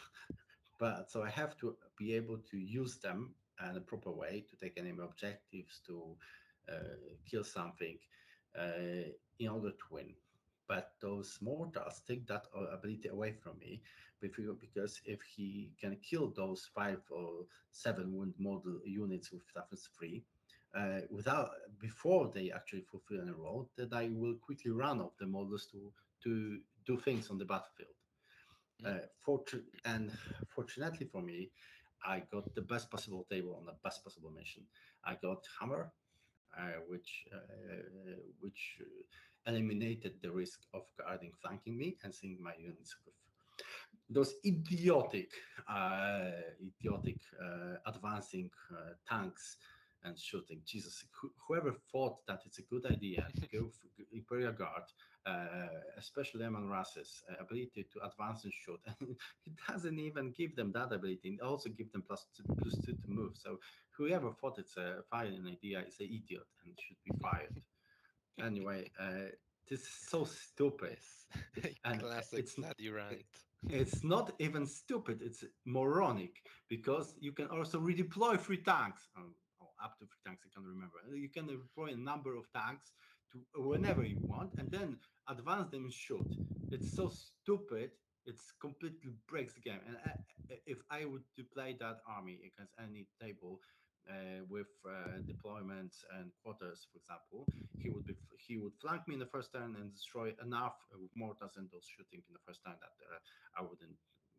But so I have to be able to use them in a proper way to take enemy objectives, to uh, kill something uh, in order to win. But those mortals take that uh, ability away from me because if he can kill those five or seven wound model units with toughness three, uh, without before they actually fulfill a role, that I will quickly run off the models to to do things on the battlefield. Mm. Uh, fortu- and fortunately for me, I got the best possible table on the best possible mission. I got Hammer, uh, which uh, which uh, eliminated the risk of guarding flanking me and seeing my units with those idiotic, uh, idiotic uh, advancing uh, tanks and shooting. Jesus, wh- whoever thought that it's a good idea to go for Imperial Guard, uh, especially Eman Rass's uh, ability to advance and shoot, and it doesn't even give them that ability. It also gives them plus two, plus two to move. So whoever thought it's a fine idea is an idiot and should be fired. Anyway, uh, this is so stupid, Yes, and classic it's Vladi rant. it's not even stupid, it's moronic because you can also redeploy three tanks. Um, or up to three tanks, I can't remember. You can deploy a number of tanks to whenever you want and then advance them and shoot. It's so stupid, it's completely breaks the game. And I, if I would to play that army against any table uh, with uh, deployments and quarters, for example, he would be he would flank me in the first turn and destroy enough with mortars and those shooting in the first turn that uh, I wouldn't,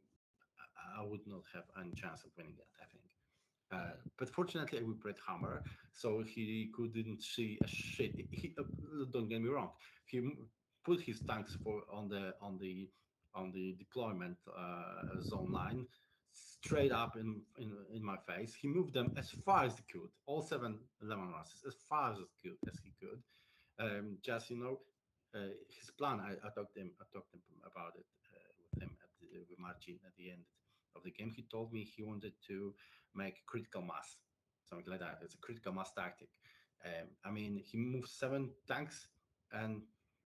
I would not have any chance of winning that, I think. Uh, Hmm. but fortunately, we played Hammer, so he couldn't see a shit. He, uh, don't get me wrong. He put his tanks for on the on the on the deployment uh, zone line, straight up in, in in my face. He moved them as far as he could, all seven lemon rasses, as far as he could, as he could. Um, just you know, uh, his plan. I, I talked to him. I talked to him about it uh, with him at the, with Marcin at the end of the game. He told me he wanted to make critical mass, something like that. It's a critical mass tactic. Um, I mean, he moved seven tanks and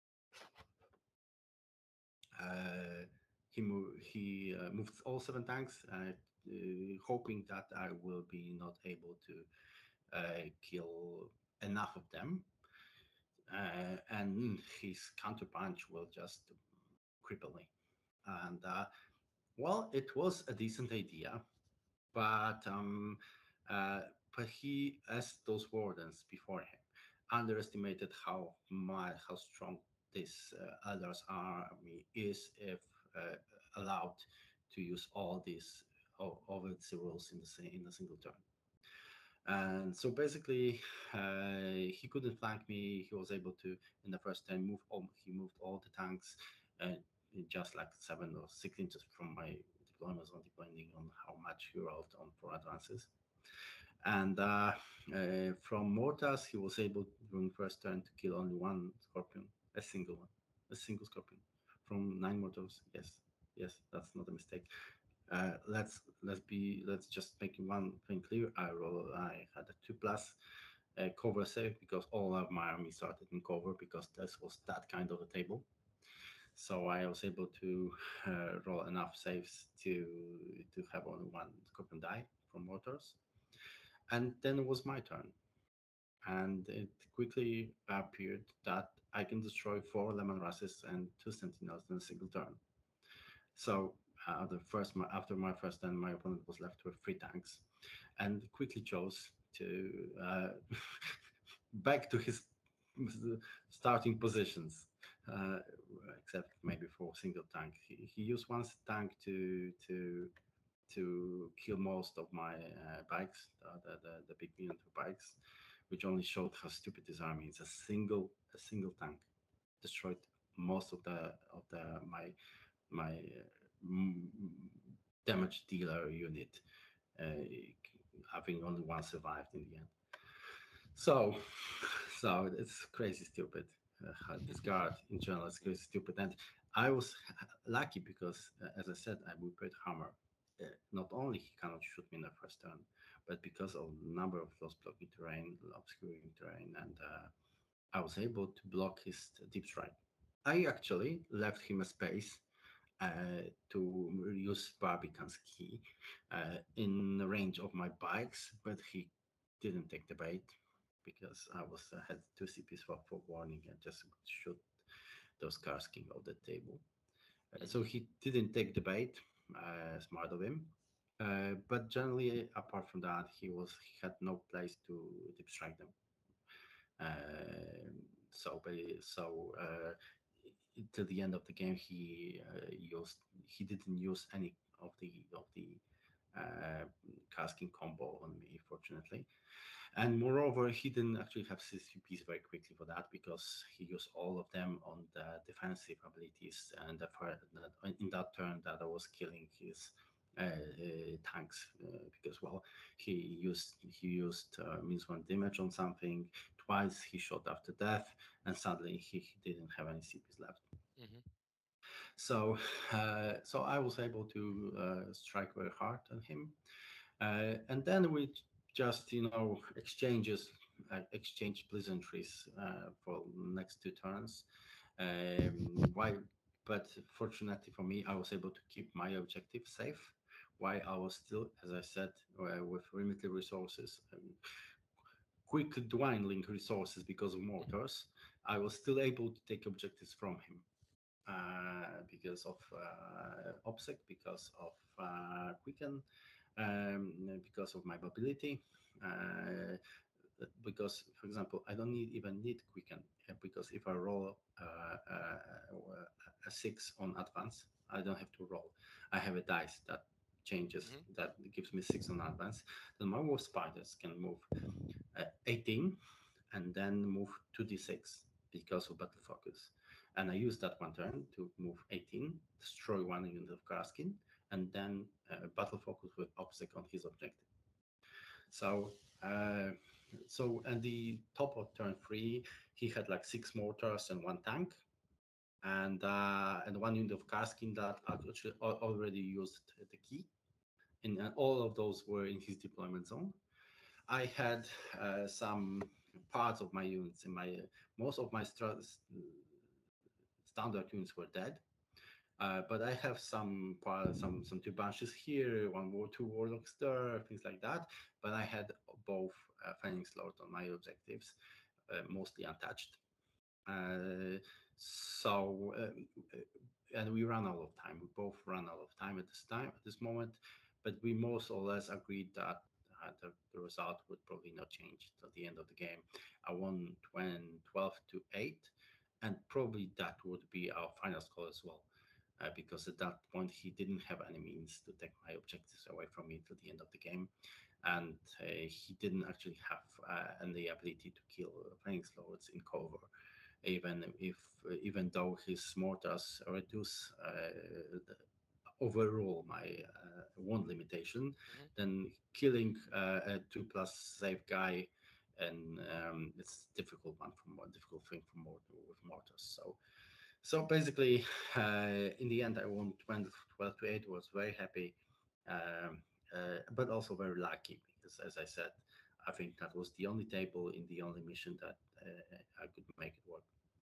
uh, he moved he uh, moved all seven tanks, uh, uh, hoping that I will be not able to uh, kill enough of them, uh, and his counterpunch will just cripple me. And uh, well, it was a decent idea, but um, uh, but he, as those wardens before him, underestimated how my how strong this uh, Eldar's army is if uh, allowed to use all these all, all of its rules in the same in a single turn. And so basically, uh, he couldn't flank me. He was able to, in the first turn, move all, he moved all the tanks uh, in just like seven or six inches from my deployments, on depending on how much he rolled on for advances. And uh, uh, from mortars, he was able during first turn to kill only one scorpion, a single one, a single scorpion from nine mortars. Yes, yes, that's not a mistake. Uh, let's let's be let's just make one thing clear. I roll. I had a two plus uh, cover save because all of my army started in cover because this was that kind of a table. So I was able to uh, roll enough saves to to have only one scorpion die from mortars, and then it was my turn, and it quickly appeared that I can destroy four lemon rasses and two sentinels in a single turn. So uh, the first after my first turn, my opponent was left with three tanks, and quickly chose to uh, back to his starting positions, uh, except maybe for single tank. He, he used one tank to to to kill most of my uh, bikes, uh, the, the the big unit of bikes, which only showed how stupid this army is. A single a single tank destroyed most of the of the my my uh, damage dealer unit, uh, having only one survived in the end. So, so it's crazy stupid. Uh, this guard in general is crazy stupid, and I was lucky because, uh, as I said, I would put hammer. Uh, not only he cannot shoot me in the first turn, but because of the number of those blocking terrain, obscuring terrain, and uh, I was able to block his deep strike. I actually left him a space uh, to use Barbican's key uh, in range of my bikes, but he didn't take the bait because I was uh, had two C Ps for, for warning and just shoot those cars king of the table. Uh, so Hmm. he didn't take the bait. Uh, smart of him. Uh, but generally, apart from that, he was he had no place to deep strike them. Uh, so, so uh, till the end of the game, he uh, used he didn't use any of the of the uh, casking combo on me, fortunately. And moreover, he didn't actually have C C Ps very quickly for that because he used all of them on the defensive abilities. And therefore, in that turn, that I was killing his uh, uh, tanks uh, because well, he used he used uh, means one damage on something twice. He shot after death, and suddenly he, he didn't have any C Ps left. Hmm. So, uh, so I was able to uh, strike very hard on him, uh, and then we just you know exchanges uh, exchange pleasantries uh, for next two turns. Um, why? But fortunately for me, I was able to keep my objective safe. While I was still, as I said, uh, with limited resources, um, quick dwindling resources because of mortars, I was still able to take objectives from him uh, because of uh, OPSEC, because of uh, Quicken, um, because of my mobility. Uh, because, for example, I don't need even need Quicken uh, because if I roll uh, uh, a six on advance, I don't have to roll. I have a dice that changes Hmm. that gives me six on advance. Then my war spiders can move uh, eighteen and then move two d six because of battle focus. And I use that one turn to move eighteen, destroy one unit of Karaskin, and then uh, battle focus with obstacle on his objective. So, uh, so at the top of turn three, he had like six mortars and one tank, and uh, and one unit of Karskin that actually already used the key, and uh, all of those were in his deployment zone. I had uh, some parts of my units in my most of my stra- standard units were dead. Uh, but I have some some some two bunches here, one war, two warlocks there, things like that. But I had both uh, Phoenix Lord on my objectives, uh, mostly untouched. Uh, so um, uh, and we ran out of time. We both ran out of time at this time at this moment, but we most or less agreed that uh, the, the result would probably not change till the end of the game. I won twelve to eight, and probably that would be our final score as well. uh, because at that point he didn't have any means to take my objectives away from me till the end of the game, and uh, he didn't actually have uh, any ability to kill Phoenix Lords in cover, even if even though his mortars reduce uh, the overall my uh, wound limitation, Hmm. then killing uh, a two plus save guy, and um, it's difficult one for more difficult thing for more with mortars. So so basically, uh, in the end, I won twelve, twelve to eight. Was very happy, um, uh, but also very lucky because, as I said, I think that was the only table in the only mission that uh, I could make it work.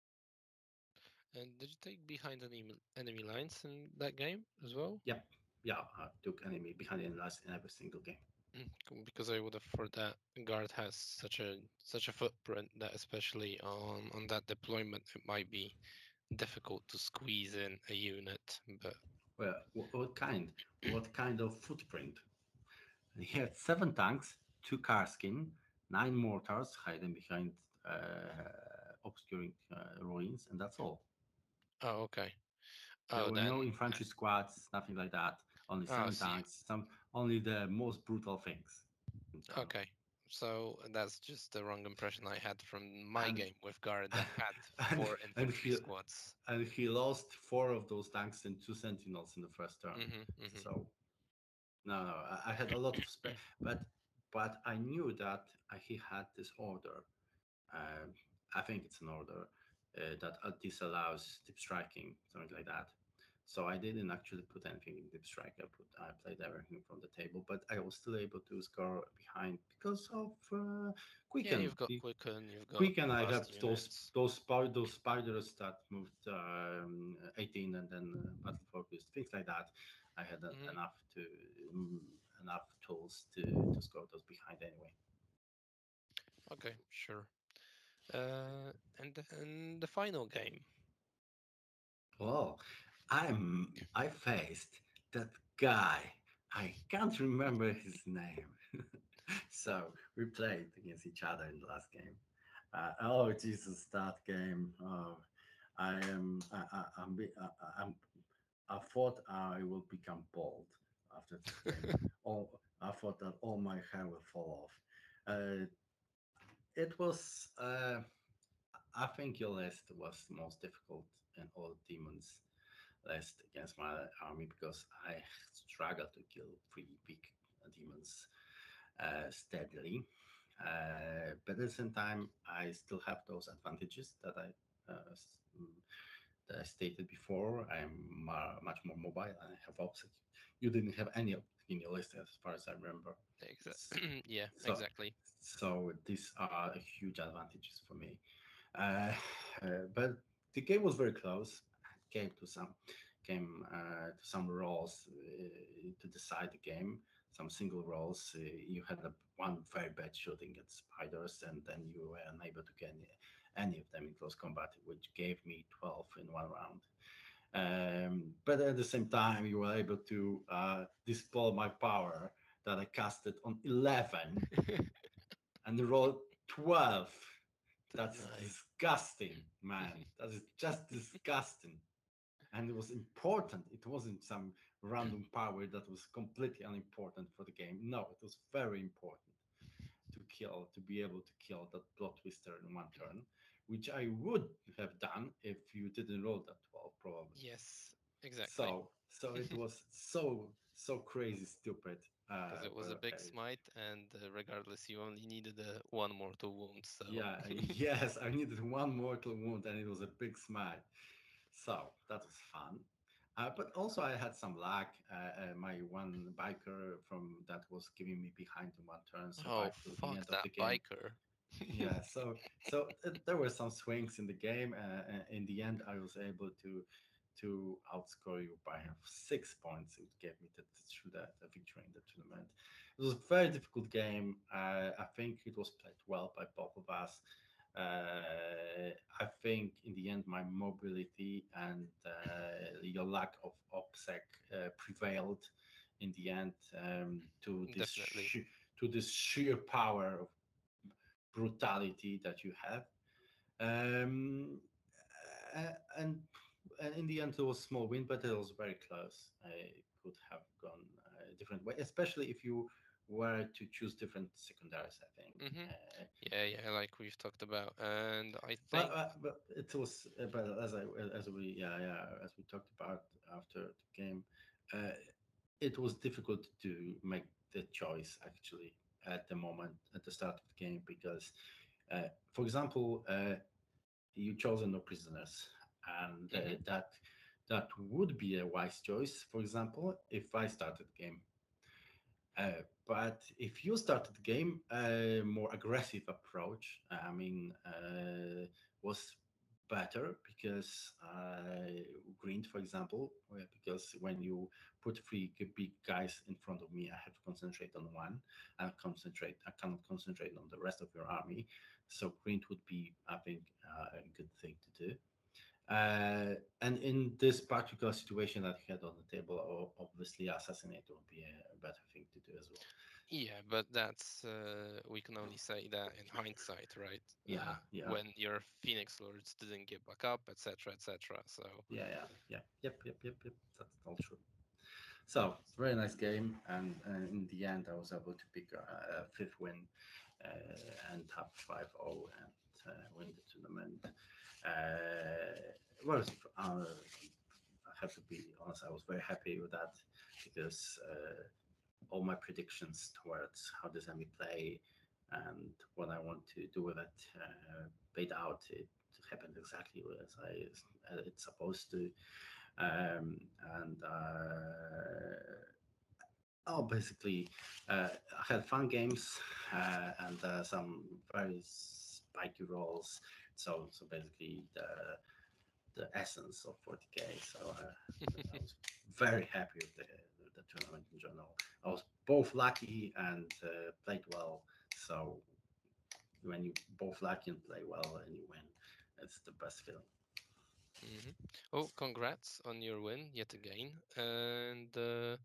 And did you take behind enemy enemy lines in that game as well? Yep, yeah, I took enemy behind the last in every single game. Mm, cool, because I would have thought that Guard has such a such a footprint that especially on on that deployment it might be difficult to squeeze in a unit. But Well, what, what kind? What kind of footprint? He had seven tanks, two car skin, nine mortars hiding behind uh, obscuring uh, ruins, and that's all. oh, okay. There Oh, were no then infantry squads, nothing like that. Only oh, seven so you, tanks, some only the most brutal things. So, okay. So that's just the wrong impression I had from my and game with Guard that had and four and infantry he squads. and he lost four of those tanks and two sentinels in the first turn. Mm-hmm, mm-hmm. So no, no, I, I had a lot of spe- but but I knew that uh, he had this order. Um, I think it's an order uh, that uh, disallows deep striking, something like that. So I didn't actually put anything in deep strike. I put I played everything from the table, but I was still able to score behind because of uh, Yeah, Quicken. you've got The Quicken, you've got Quicken, I have fast those units. those spy, those spiders that moved um, eighteen and then uh, battle focused things like that. I had uh, Mm-hmm. enough to um, enough tools to to score those behind anyway. Okay, sure. Uh, and then the final game. Well, I'm I faced that guy. I can't remember his name. So we played against each other in the last game. Uh, oh Jesus, that game! Oh, I am. I, I, I'm, be- I, I'm. I thought I will become bald after this game. All I thought that all my hair will fall off. Uh, it was. Uh, I think your list was the most difficult in all demons list against my army because I struggled to kill three big demons uh, steadily. Uh, but at the same time, I still have those advantages that I uh, s- mm, that I stated before. I'm uh, much more mobile and I have obstacle. You didn't have any of in your list as far as I remember. S- Exa- yeah, So, exactly. so these are huge advantages for me. Uh, uh, but the game was very close. Came to some came uh, to some rolls uh, to decide the game. Some single rolls. Uh, you had a, one very bad shooting at spiders, and then you were unable to get any, any of them in close combat, which gave me twelve in one round. Um, but at the same time, you were able to uh, dispel my power that I casted on eleven and rolled twelve. That's Nice. disgusting, man. That is just disgusting. And it was important. It wasn't some random power that was completely unimportant for the game. No, it was very important to kill, to be able to kill that plot twister in one turn, which I would have done if you didn't roll that twelve, probably. Yes, exactly. So, so it was so, so crazy stupid. Because Uh, it was a well, big I, smite, and uh, regardless, you only needed uh, one mortal wound. So yeah, yes, I needed one mortal wound and it was a big smite. So that was fun. Uh, but also I had some luck. Uh, uh, my one biker from that was giving me behind in one turn oh, survived till the fuck end of that the game. biker. Yeah, so so uh, there were some swings in the game. Uh, uh, in the end, I was able to to outscore you by six points. It gave me the, the, the, the victory in the tournament. It was a very difficult game. Uh, I think it was played well by both of us. Uh, I think in the end, my mobility and uh, your lack of OPSEC uh, prevailed in the end um, to this Definitely. sh- to this sheer power of brutality that you have. Um, uh, and and in the end, it was small win, but it was very close. I could have gone a different way, especially if you were to choose different secondaries, I think. Mm-hmm. Uh, Yeah, yeah, like we've talked about, and I but think. uh, but it was uh, but as I as we yeah yeah as we talked about after the game, uh, it was difficult to make the choice actually at the moment at the start of the game because, uh, for example, uh, you chosen no prisoners, and uh, Mm-hmm. that that would be a wise choice. For example, if I started the game, uh, but if you started the game, a more aggressive approach, I mean, uh, was better because uh, green, for example, uh, because when you put three g- big guys in front of me, I have to concentrate on one. I concentrate. I cannot concentrate on the rest of your army. So green would be, I think, uh, a good thing to do. Uh, and in this particular situation that he had on the table, o- obviously assassinate would be a better thing to do as well. Yeah, but that's uh, we can only say that in hindsight, right? Uh, Yeah, yeah, when your Phoenix Lords didn't get back up, et cetera, et cetera. So, yeah, yeah, yeah. Yep, yep, yep, yep. That's all true. So very nice game, and uh, in the end, I was able to pick a, a fifth win uh, and top five zero and uh, win the tournament. Uh, well, uh, I have to be honest. I was very happy with that because uh, all my predictions towards how does Emmy play and what I want to do with it uh, played out. It happened exactly as I as it's supposed to, um, and uh, oh, basically, uh, I had fun games uh, and uh, some very spiky rolls. So so basically the the essence of forty K. So uh, I was very happy with the, the tournament in general. I was both lucky and uh, played well. So when you both lucky and play well and you win, it's the best feeling. hmm oh, congrats on your win yet again. And uh,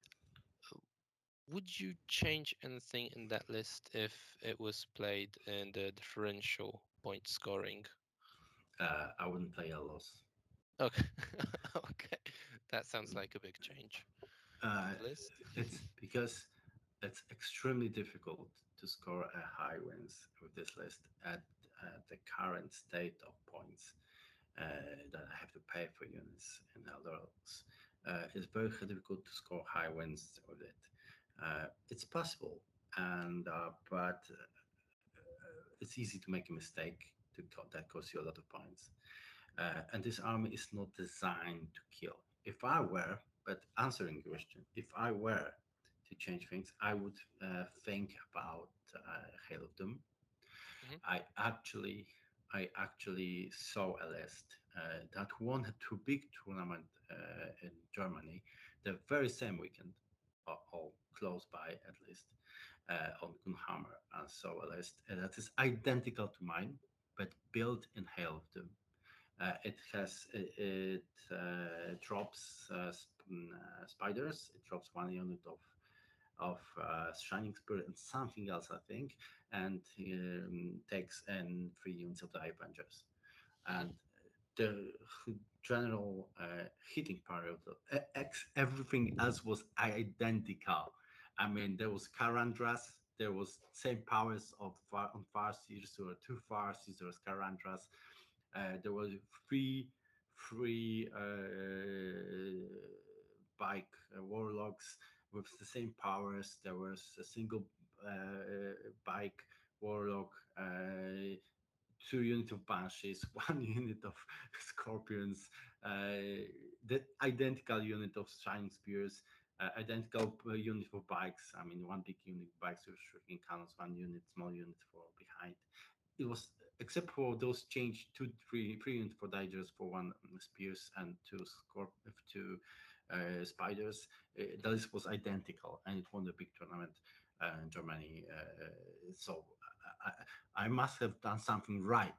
would you change anything in that list if it was played in the differential point scoring? Uh, I wouldn't play a loss. Okay, okay, that sounds like a big change Uh, to the list. it's because it's extremely difficult to score a high wins with this list at uh, the current state of points uh, that I have to pay for units and others. Uh, it's very difficult to score high wins with it. Uh, it's possible, and uh, but uh, it's easy to make a mistake to co- that costs you a lot of points. Uh, and this army is not designed to kill. If I were, but answering the question, if I were to change things, I would uh, think about uh, Hail of Doom. hmm I actually, I actually saw a list uh, that won a too big tournament uh, in Germany the very same weekend, or, or close by at least, uh, on Gunhammer, and saw a list uh, that is identical to mine, but built in Hail of Doom. Uh, it has it, it uh, drops uh, sp- mm, uh, spiders. It drops one unit of of uh, shining spirit and something else, I think, and um, takes in three units of the Avengers. hmm And the general uh, hitting power of the e- ex, everything else was identical. I mean, there was Karandras. There was same powers of far, on Farseers. There were two Farseers. There was Karandras. Uh, there were three three uh, bike uh, warlocks with the same powers. There was a single uh, bike warlock, uh, two units of banshees, one unit of scorpions, uh, the identical unit of shining spears, uh, identical uh, unit for bikes. I mean, one big unit bikes with shrinking cannons, one unit small unit for behind. It was except for those changed two, three, three units for digers for one um, spears and two scorp, two uh, spiders. Uh, the list was identical, and it won the big tournament uh, in Germany. Uh, so I, I must have done something right.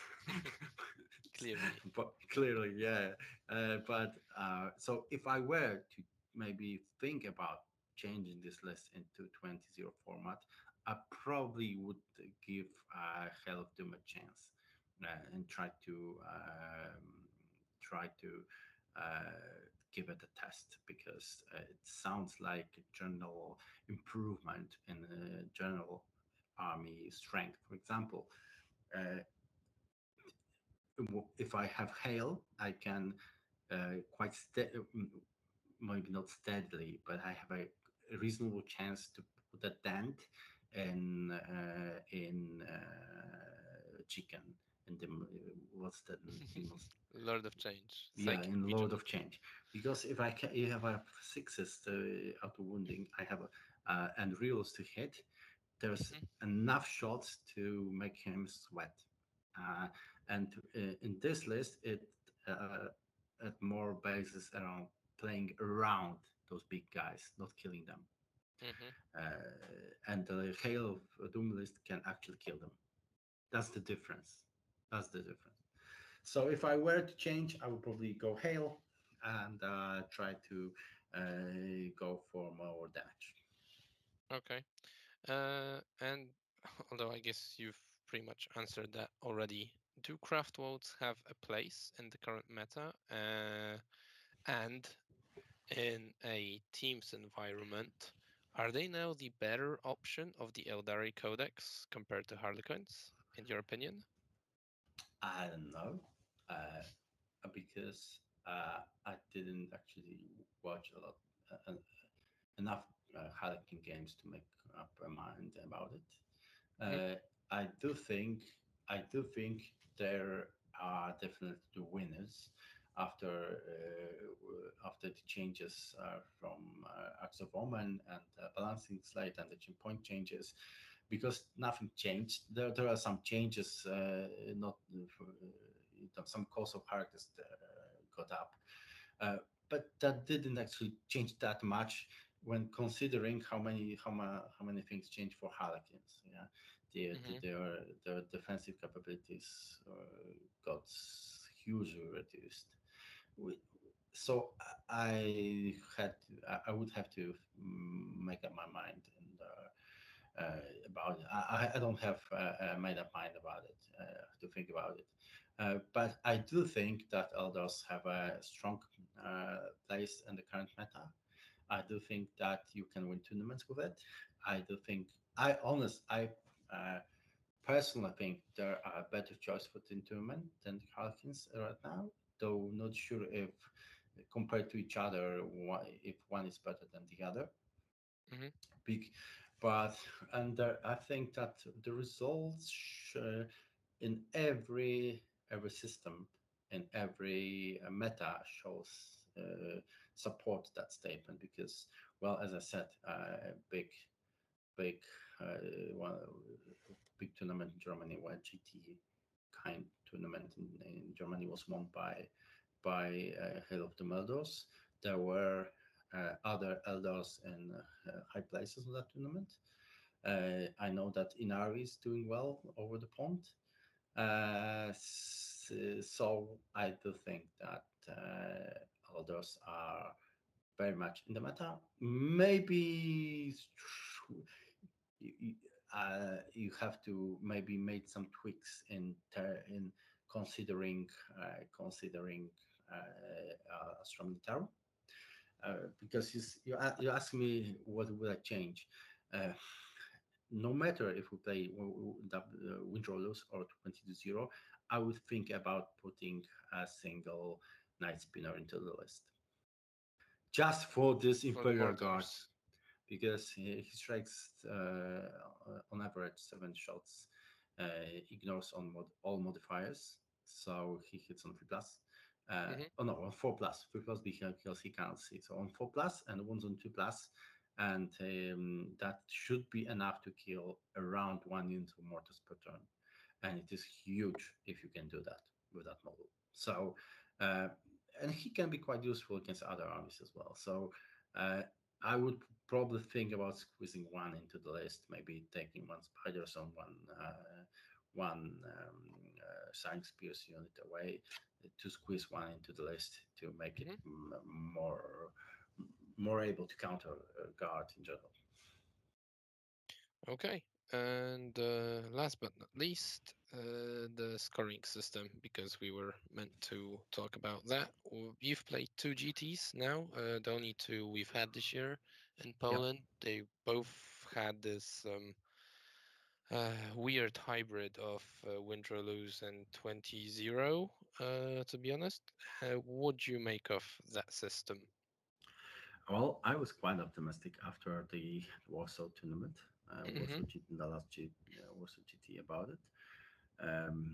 Clearly. But clearly, yeah. Uh, but uh, so if I were to maybe think about changing this list into twenty zero format, I probably would give uh, Hell of Doom a chance uh, and try to um, try to uh, give it a test because uh, it sounds like a general improvement in uh, general army strength. For example, uh, if I have hail, I can uh, quite ste- maybe not steadily, but I have a reasonable chance to put a dent in uh, in uh, chicken. And the, what's the thing? Lord of Change, Yeah, psychic in Lord region. of Change, because if I can, if I have sixes to auto wounding, I have a, uh, and reels to hit. There's Hmm. enough shots to make him sweat, uh, and uh, in this list, it uh, it more bases around playing around those big guys, not killing them. Hmm. Uh, and the Hail of Doom list can actually kill them. That's the difference. That's the difference. So if I were to change, I would probably go Hail and uh, try to uh, go for more damage. Okay. Uh, and although I guess you've pretty much answered that already, do craft worlds have a place in the current meta? Uh, and in a Teams environment, are they now the better option of the Eldari Codex compared to Harlequins, in your opinion? I don't know, uh, because uh, I didn't actually watch a lot uh, enough uh, Harlequin games to make up a mind about it. Hmm. Uh, I do think I do think there are definitely the winners after uh, after the changes uh, from uh, Axe of Omen and uh, Balancing Slate and the ch- point changes, because nothing changed. There there are some changes, uh, not for, uh, some cost of characters uh, got up, uh, but that didn't actually change that much when considering how many how, ma- how many things change for Harlequins. Yeah, their Hmm. their their defensive capabilities uh, got hugely reduced. We, so I had to, I I would have to mm, make up my mind and uh, uh, about it. I, I I don't have uh, uh, made up mind about it uh, to think about it. Uh, but I do think that elders have a strong uh, place in the current meta. I do think that you can win tournaments with it. I do think I honest I uh, personally think there are better choice for the tournament than the Harlequins right now. Though not sure if compared to each other, why, if one is better than the other. Hmm. Big, but and there, I think that the results sh- uh, in every every system in every uh, meta shows uh, support that statement because, well, as I said, uh, big big uh, one big tournament in Germany, where G T kind tournament in, in Germany was won by by uh, Hail of the Meldors. There were uh, other elders in uh, high places in that tournament. Uh, I know that Inari is doing well over the pond. Uh, s- so I do think that uh, elders are very much in the meta. Maybe you, you, uh, you have to maybe make some tweaks in ter- in considering uh, considering uh, uh, Astronomy Tarot. Uh, because you, s- you, a- you ask me what would I change. Uh, no matter if we play w- w- dub- uh, Windrollers or twenty to zero, I would think about putting a single Night Spinner into the list. Just for this For the Imperial Guard, mortars. because he, he strikes uh, on average seven shots, uh, ignores on mod- all modifiers, so he hits on three plus. Uh, Hmm. oh no, on four plus, three plus because he can't see. So on four plus and one's on two plus, and um, that should be enough to kill around one unit of mortars per turn, and it is huge if you can do that with that model. So, uh, and he can be quite useful against other armies as well. So. Uh, I would probably think about squeezing one into the list, maybe taking one spiders on one uh, one um, uh, Science Spears unit away to squeeze one into the list to make it Hmm. m- more more able to counter uh, guard in general. Okay. And uh, last but not least, uh, the scoring system, because we were meant to talk about that. W- You've played two G Ts now, uh, the only two we've had this year in Yep. Poland. They both had this um, uh, weird hybrid of uh, win, draw, lose and twenty zero, uh, to be honest. Uh, what do you make of that system? Well, I was quite optimistic after the Warsaw tournament, uh, Hmm. Warsaw G T, the last G, uh, Warsaw G T about it. Um,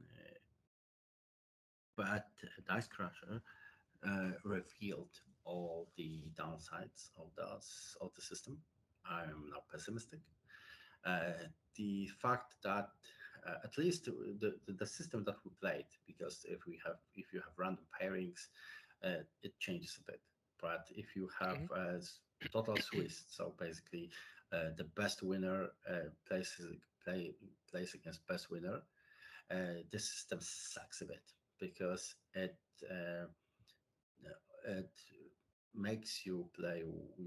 but Dice Crusher uh, revealed all the downsides of the of the system. I'm now pessimistic. Uh, the fact that uh, at least the, the the system that we played, because if we have if you have random pairings, uh, it changes a bit. But if you have Hmm. uh, total Swiss, so basically uh, the best winner uh, plays play plays against best winner, uh, this system sucks a bit because it uh, it makes you play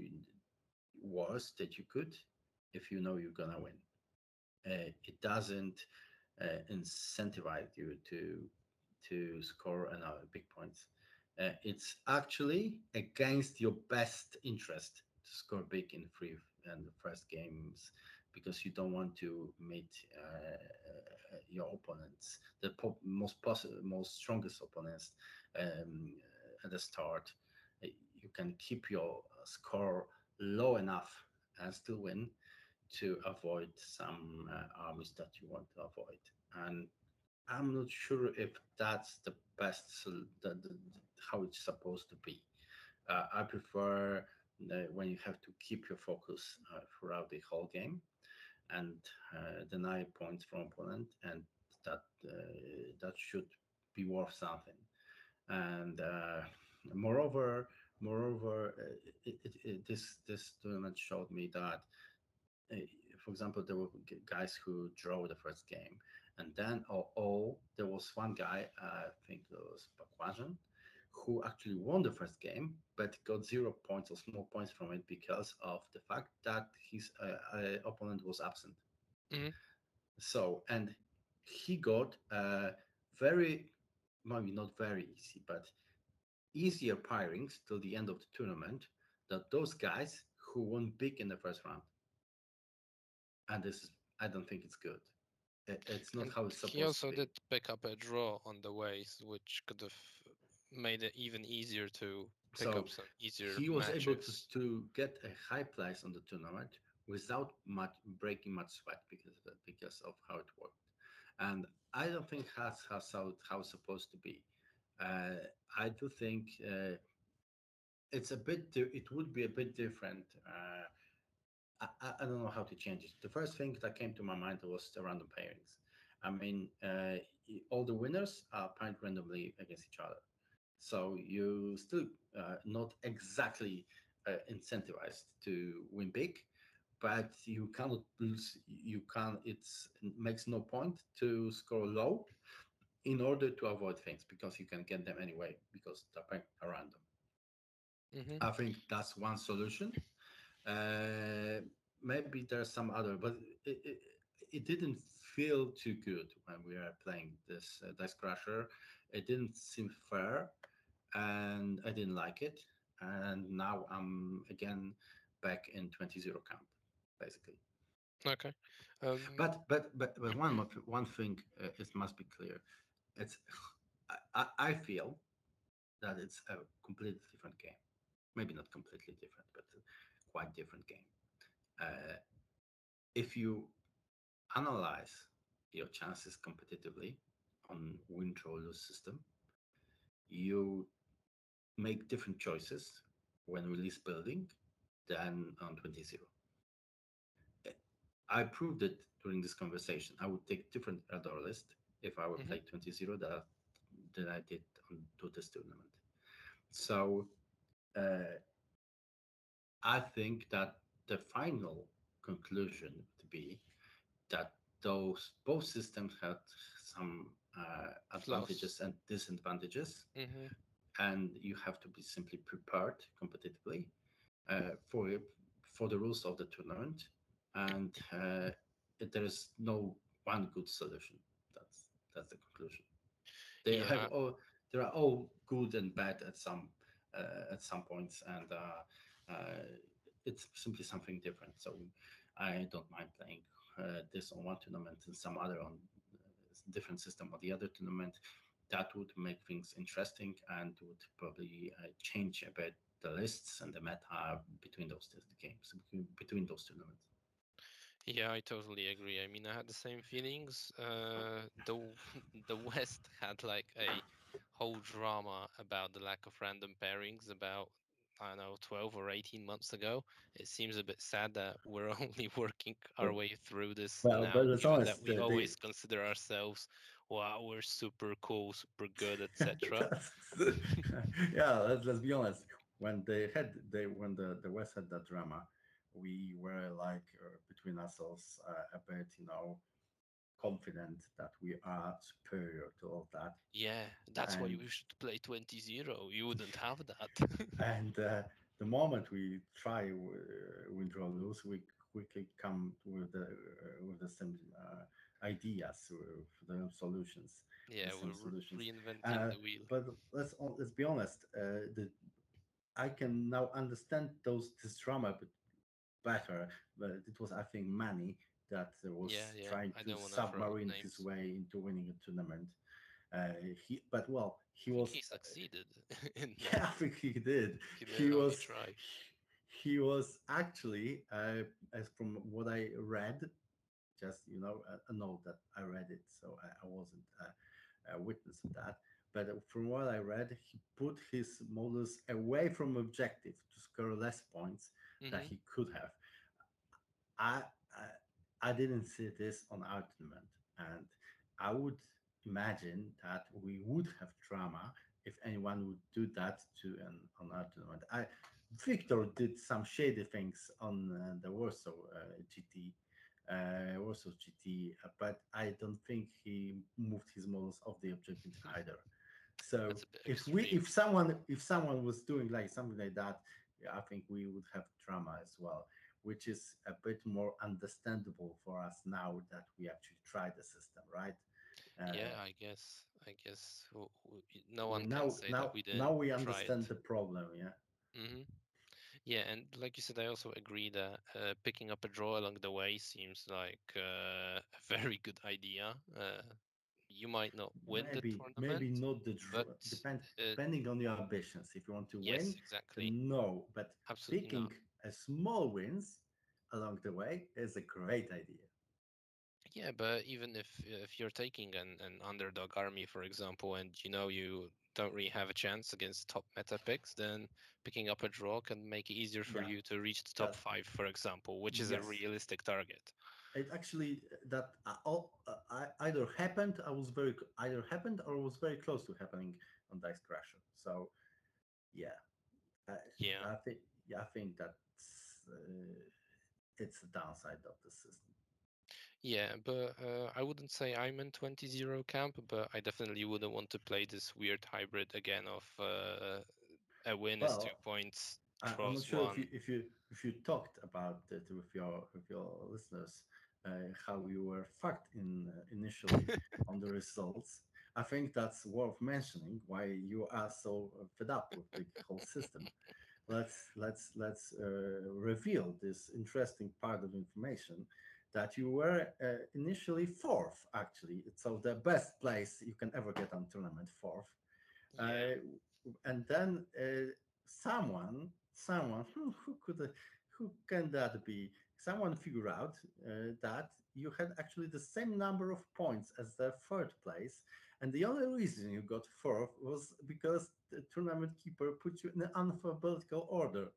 worse that you could if you know you're gonna win. Uh, it doesn't uh, incentivize you to to score another big points. Uh, it's actually against your best interest to score big in free and the first games because you don't want to meet uh, your opponents, the po- most possible, most strongest opponents um, at the start. Uh, You can keep your score low enough and still win to avoid some uh, armies that you want to avoid. And I'm not sure if that's the best, sol- the, the, how it's supposed to be. Uh, I prefer uh, when you have to keep your focus uh, throughout the whole game and uh, deny points from opponent, and that uh, that should be worth something. And uh, moreover, moreover, uh, it, it, it, this this tournament showed me that uh, for example, there were guys who drew the first game, and then oh, oh there was one guy, uh, I think it was Bakwajan, who actually won the first game, but got zero points or small points from it because of the fact that his uh, uh, opponent was absent. Hmm. So, and he got uh, very, maybe not very easy, but easier pairings till the end of the tournament than those guys who won big in the first round. And this is, I don't think it's good. It, it's not And how it's he supposed to also be. did pick up a draw on the way, s- which could have made it even easier to pick up So some easier he was able to matches. to get a high place on the tournament without much breaking much sweat because of that, because of how it worked. And I don't think that's how how, how it's supposed to be. Uh, I do think uh, it's a bit. Di- it would be a bit different. Uh, I, I I don't know how to change it. The first thing that came to my mind was the random pairings. I mean, uh, y- all the winners are paired randomly against each other. So you still uh, not exactly uh, incentivized to win big, but you cannot lose. You can. It's it makes no point to score low in order to avoid things because you can get them anyway because they're paired are random. Hmm. I think that's one solution. Uh, Maybe there's some other, but it, it, it didn't feel too good when we were playing this uh, Dice Crusher. It didn't seem fair, and I didn't like it. And now I'm again back in twenty zero camp, basically. Okay. Um, But but but, but one more- one thing uh, it must be clear. It's I, I I feel that it's a completely different game. Maybe not completely different, but quite different game. Uh, if you analyze your chances competitively on win draw lose system, you make different choices when release building than on twenty zero. I proved it during this conversation. I would take different Eldor list if I would mhm. play twenty zero than, than I did on to this tournament. So uh, I think that the final conclusion would be that those both systems had some uh, Flaws. advantages and disadvantages, Hmm. and you have to be simply prepared competitively uh, for it, for the rules of the tournament, and uh, it, there is no one good solution. That's that's the conclusion. They have Yeah, all they are all good and bad at some uh, at some points, and uh, uh, it's simply something different. So I don't mind playing uh, this on one tournament and some other on uh, different system on the other tournament. That would make things interesting and would probably uh, change a bit the lists and the meta between those two games, between, between those tournaments. yeah, I totally agree. I mean, I had the same feelings. Uh, the w- the West had like a whole drama about the lack of random pairings about, I don't know, twelve or eighteen months ago. It seems a bit sad that we're only working our But way through this well, now, but let's given that honest, we the, the always consider ourselves, wow, we're super cool, super good, et cetera. That's, yeah, let's, let's be honest. When they had they when the the West had that drama, we were like uh, between ourselves uh, a bit, you know, confident that we are superior to all that, Yeah, that's why and we should play twenty zero. You wouldn't have that. and uh, the moment we try uh, win draw lose, we quickly come with the uh, with the same uh, ideas, with the solutions, the Yeah, same we're solutions. reinventing Uh, the wheel. but let's let's be honest. Uh, the I can now understand those this drama a bit better, but it was I think Manny that Yeah, was yeah. trying I to don't want to throw out submarine his names. way into winning a tournament. Uh, he, but well, I he think was. he succeeded in Yeah, I that. think he did. He He did only was. try. He was actually, uh, as from what I read, just you know, a, a note that I read it, so I, I wasn't a, a witness of that. But from what I read, he put his models away from objective to score less points that Hmm. he could have. I I, I didn't see this on our tournament, and I would imagine that we would have drama if anyone would do that to an on our tournament. I Victor did some shady things on uh, the Warsaw uh, G T, uh, Warsaw G T, uh, but I don't think he moved his models off the objective either. So That's a bit if we extreme. if someone if someone was doing like something like that, yeah, I think we would have drama as well, which is a bit more understandable for us now that we actually tried the system, right? Uh, Yeah, I guess. I guess w- w- no we one can now say that now we now didn't we try understand it. the problem, yeah. Hmm. Yeah, and like you said, I also agree that uh, picking up a draw along the way seems like uh, a very good idea. Uh, you might not win the Maybe maybe tournament, not the but draw. Depend uh, depending on your ambitions. If you want to yes, win, exactly. then no. But Absolutely picking not. a small wins along the way is a great idea. Yeah, but even if if you're taking an, an underdog army, for example, and you know you don't really have a chance against top meta picks, then picking up a draw can make it easier for Yeah, you to reach the top that five, for example, which is a yes. realistic target. It actually that uh, all uh, I, either happened. I was very either happened or was very close to happening on Dice Crasher. So yeah, I, Yeah. I think yeah, I think that's uh, it's a downside of the system. Yeah, but uh, I wouldn't say I'm in twenty zero camp, but I definitely wouldn't want to play this weird hybrid again of uh, a win is two Well, points, I, I'm not draws sure if you one. if you if you talked about it with your with your listeners, uh, how you were fucked in uh, initially on the results. I think that's worth mentioning why you are so uh, fed up with the whole system. Let's let's let's uh, reveal this interesting part of information that you were uh, initially fourth actually, so the best place you can ever get on tournament, fourth. Yeah. uh, and then uh, someone, someone who, who could, who can that be? Someone figure out uh, that you had actually the same number of points as the third place, and the only reason you got fourth was because the tournament keeper put you in an alphabetical order.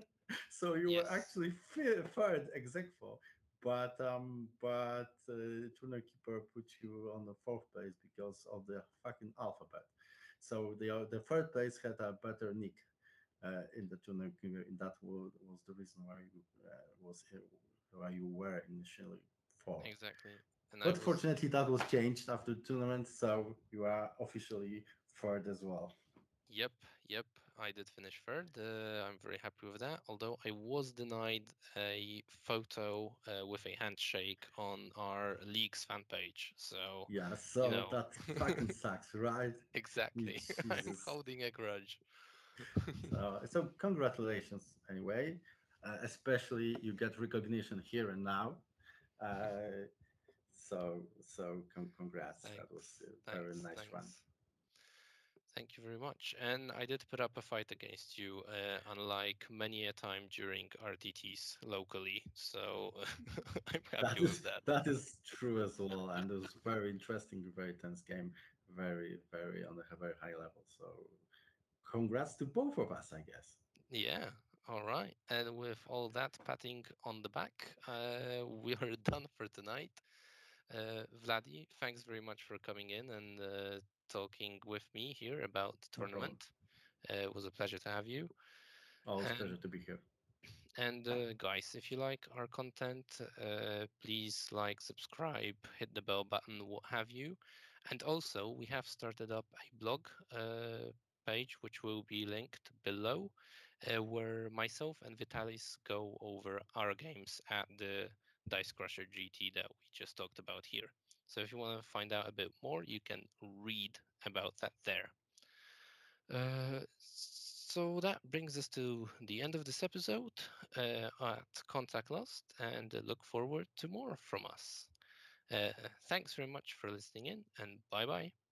So you were Yes. actually fi- third ex aequo, but um, but uh, tournament keeper put you on the fourth place because of the fucking alphabet. So the uh, the third place had a better nick uh, in the tournament, and that was, was the reason why you uh, was uh, why you were initially fourth. Exactly. And I But was, fortunately, that was changed after the tournament, so you are officially third as well. yep, yep. I did finish third. Uh, I'm very happy with that. Although I was denied a photo uh, with a handshake on our league's fan page. So, Yeah, you so know, that fucking sucks, right? exactly. I'm Jesus. holding a grudge. So, so congratulations anyway. Uh, especially you get recognition here and now. Uh, so so con- congrats. That was Thanks, a very thanks, nice run. thanks. Thank you very much. And I did put up a fight against you, uh, unlike many a time during R T Ts locally. So I'm That happy is with that. that is true as well, and it was very interesting, very tense game, very very on a very high level. So congrats to both of us, I guess. Yeah, all right. And with all that patting on the back, uh, we are done for tonight. Uh, Vladi, thanks very much for coming in and uh, talking with me here about the No problem. tournament. Uh, it was a pleasure to have you. Always And pleasure to be here. and uh, guys, if you like our content, uh, please like, subscribe, hit the bell button, what have you. And also, we have started up a blog uh, page, which will be linked below, uh, where myself and Vitalis go over our games at the Dice Crusher G T that we just talked about here. So if you want to find out a bit more, you can read about that there. Uh, so that brings us to the end of this episode uh, at Contact Lost, and uh, look forward to more from us. Uh, thanks very much for listening in, and bye bye.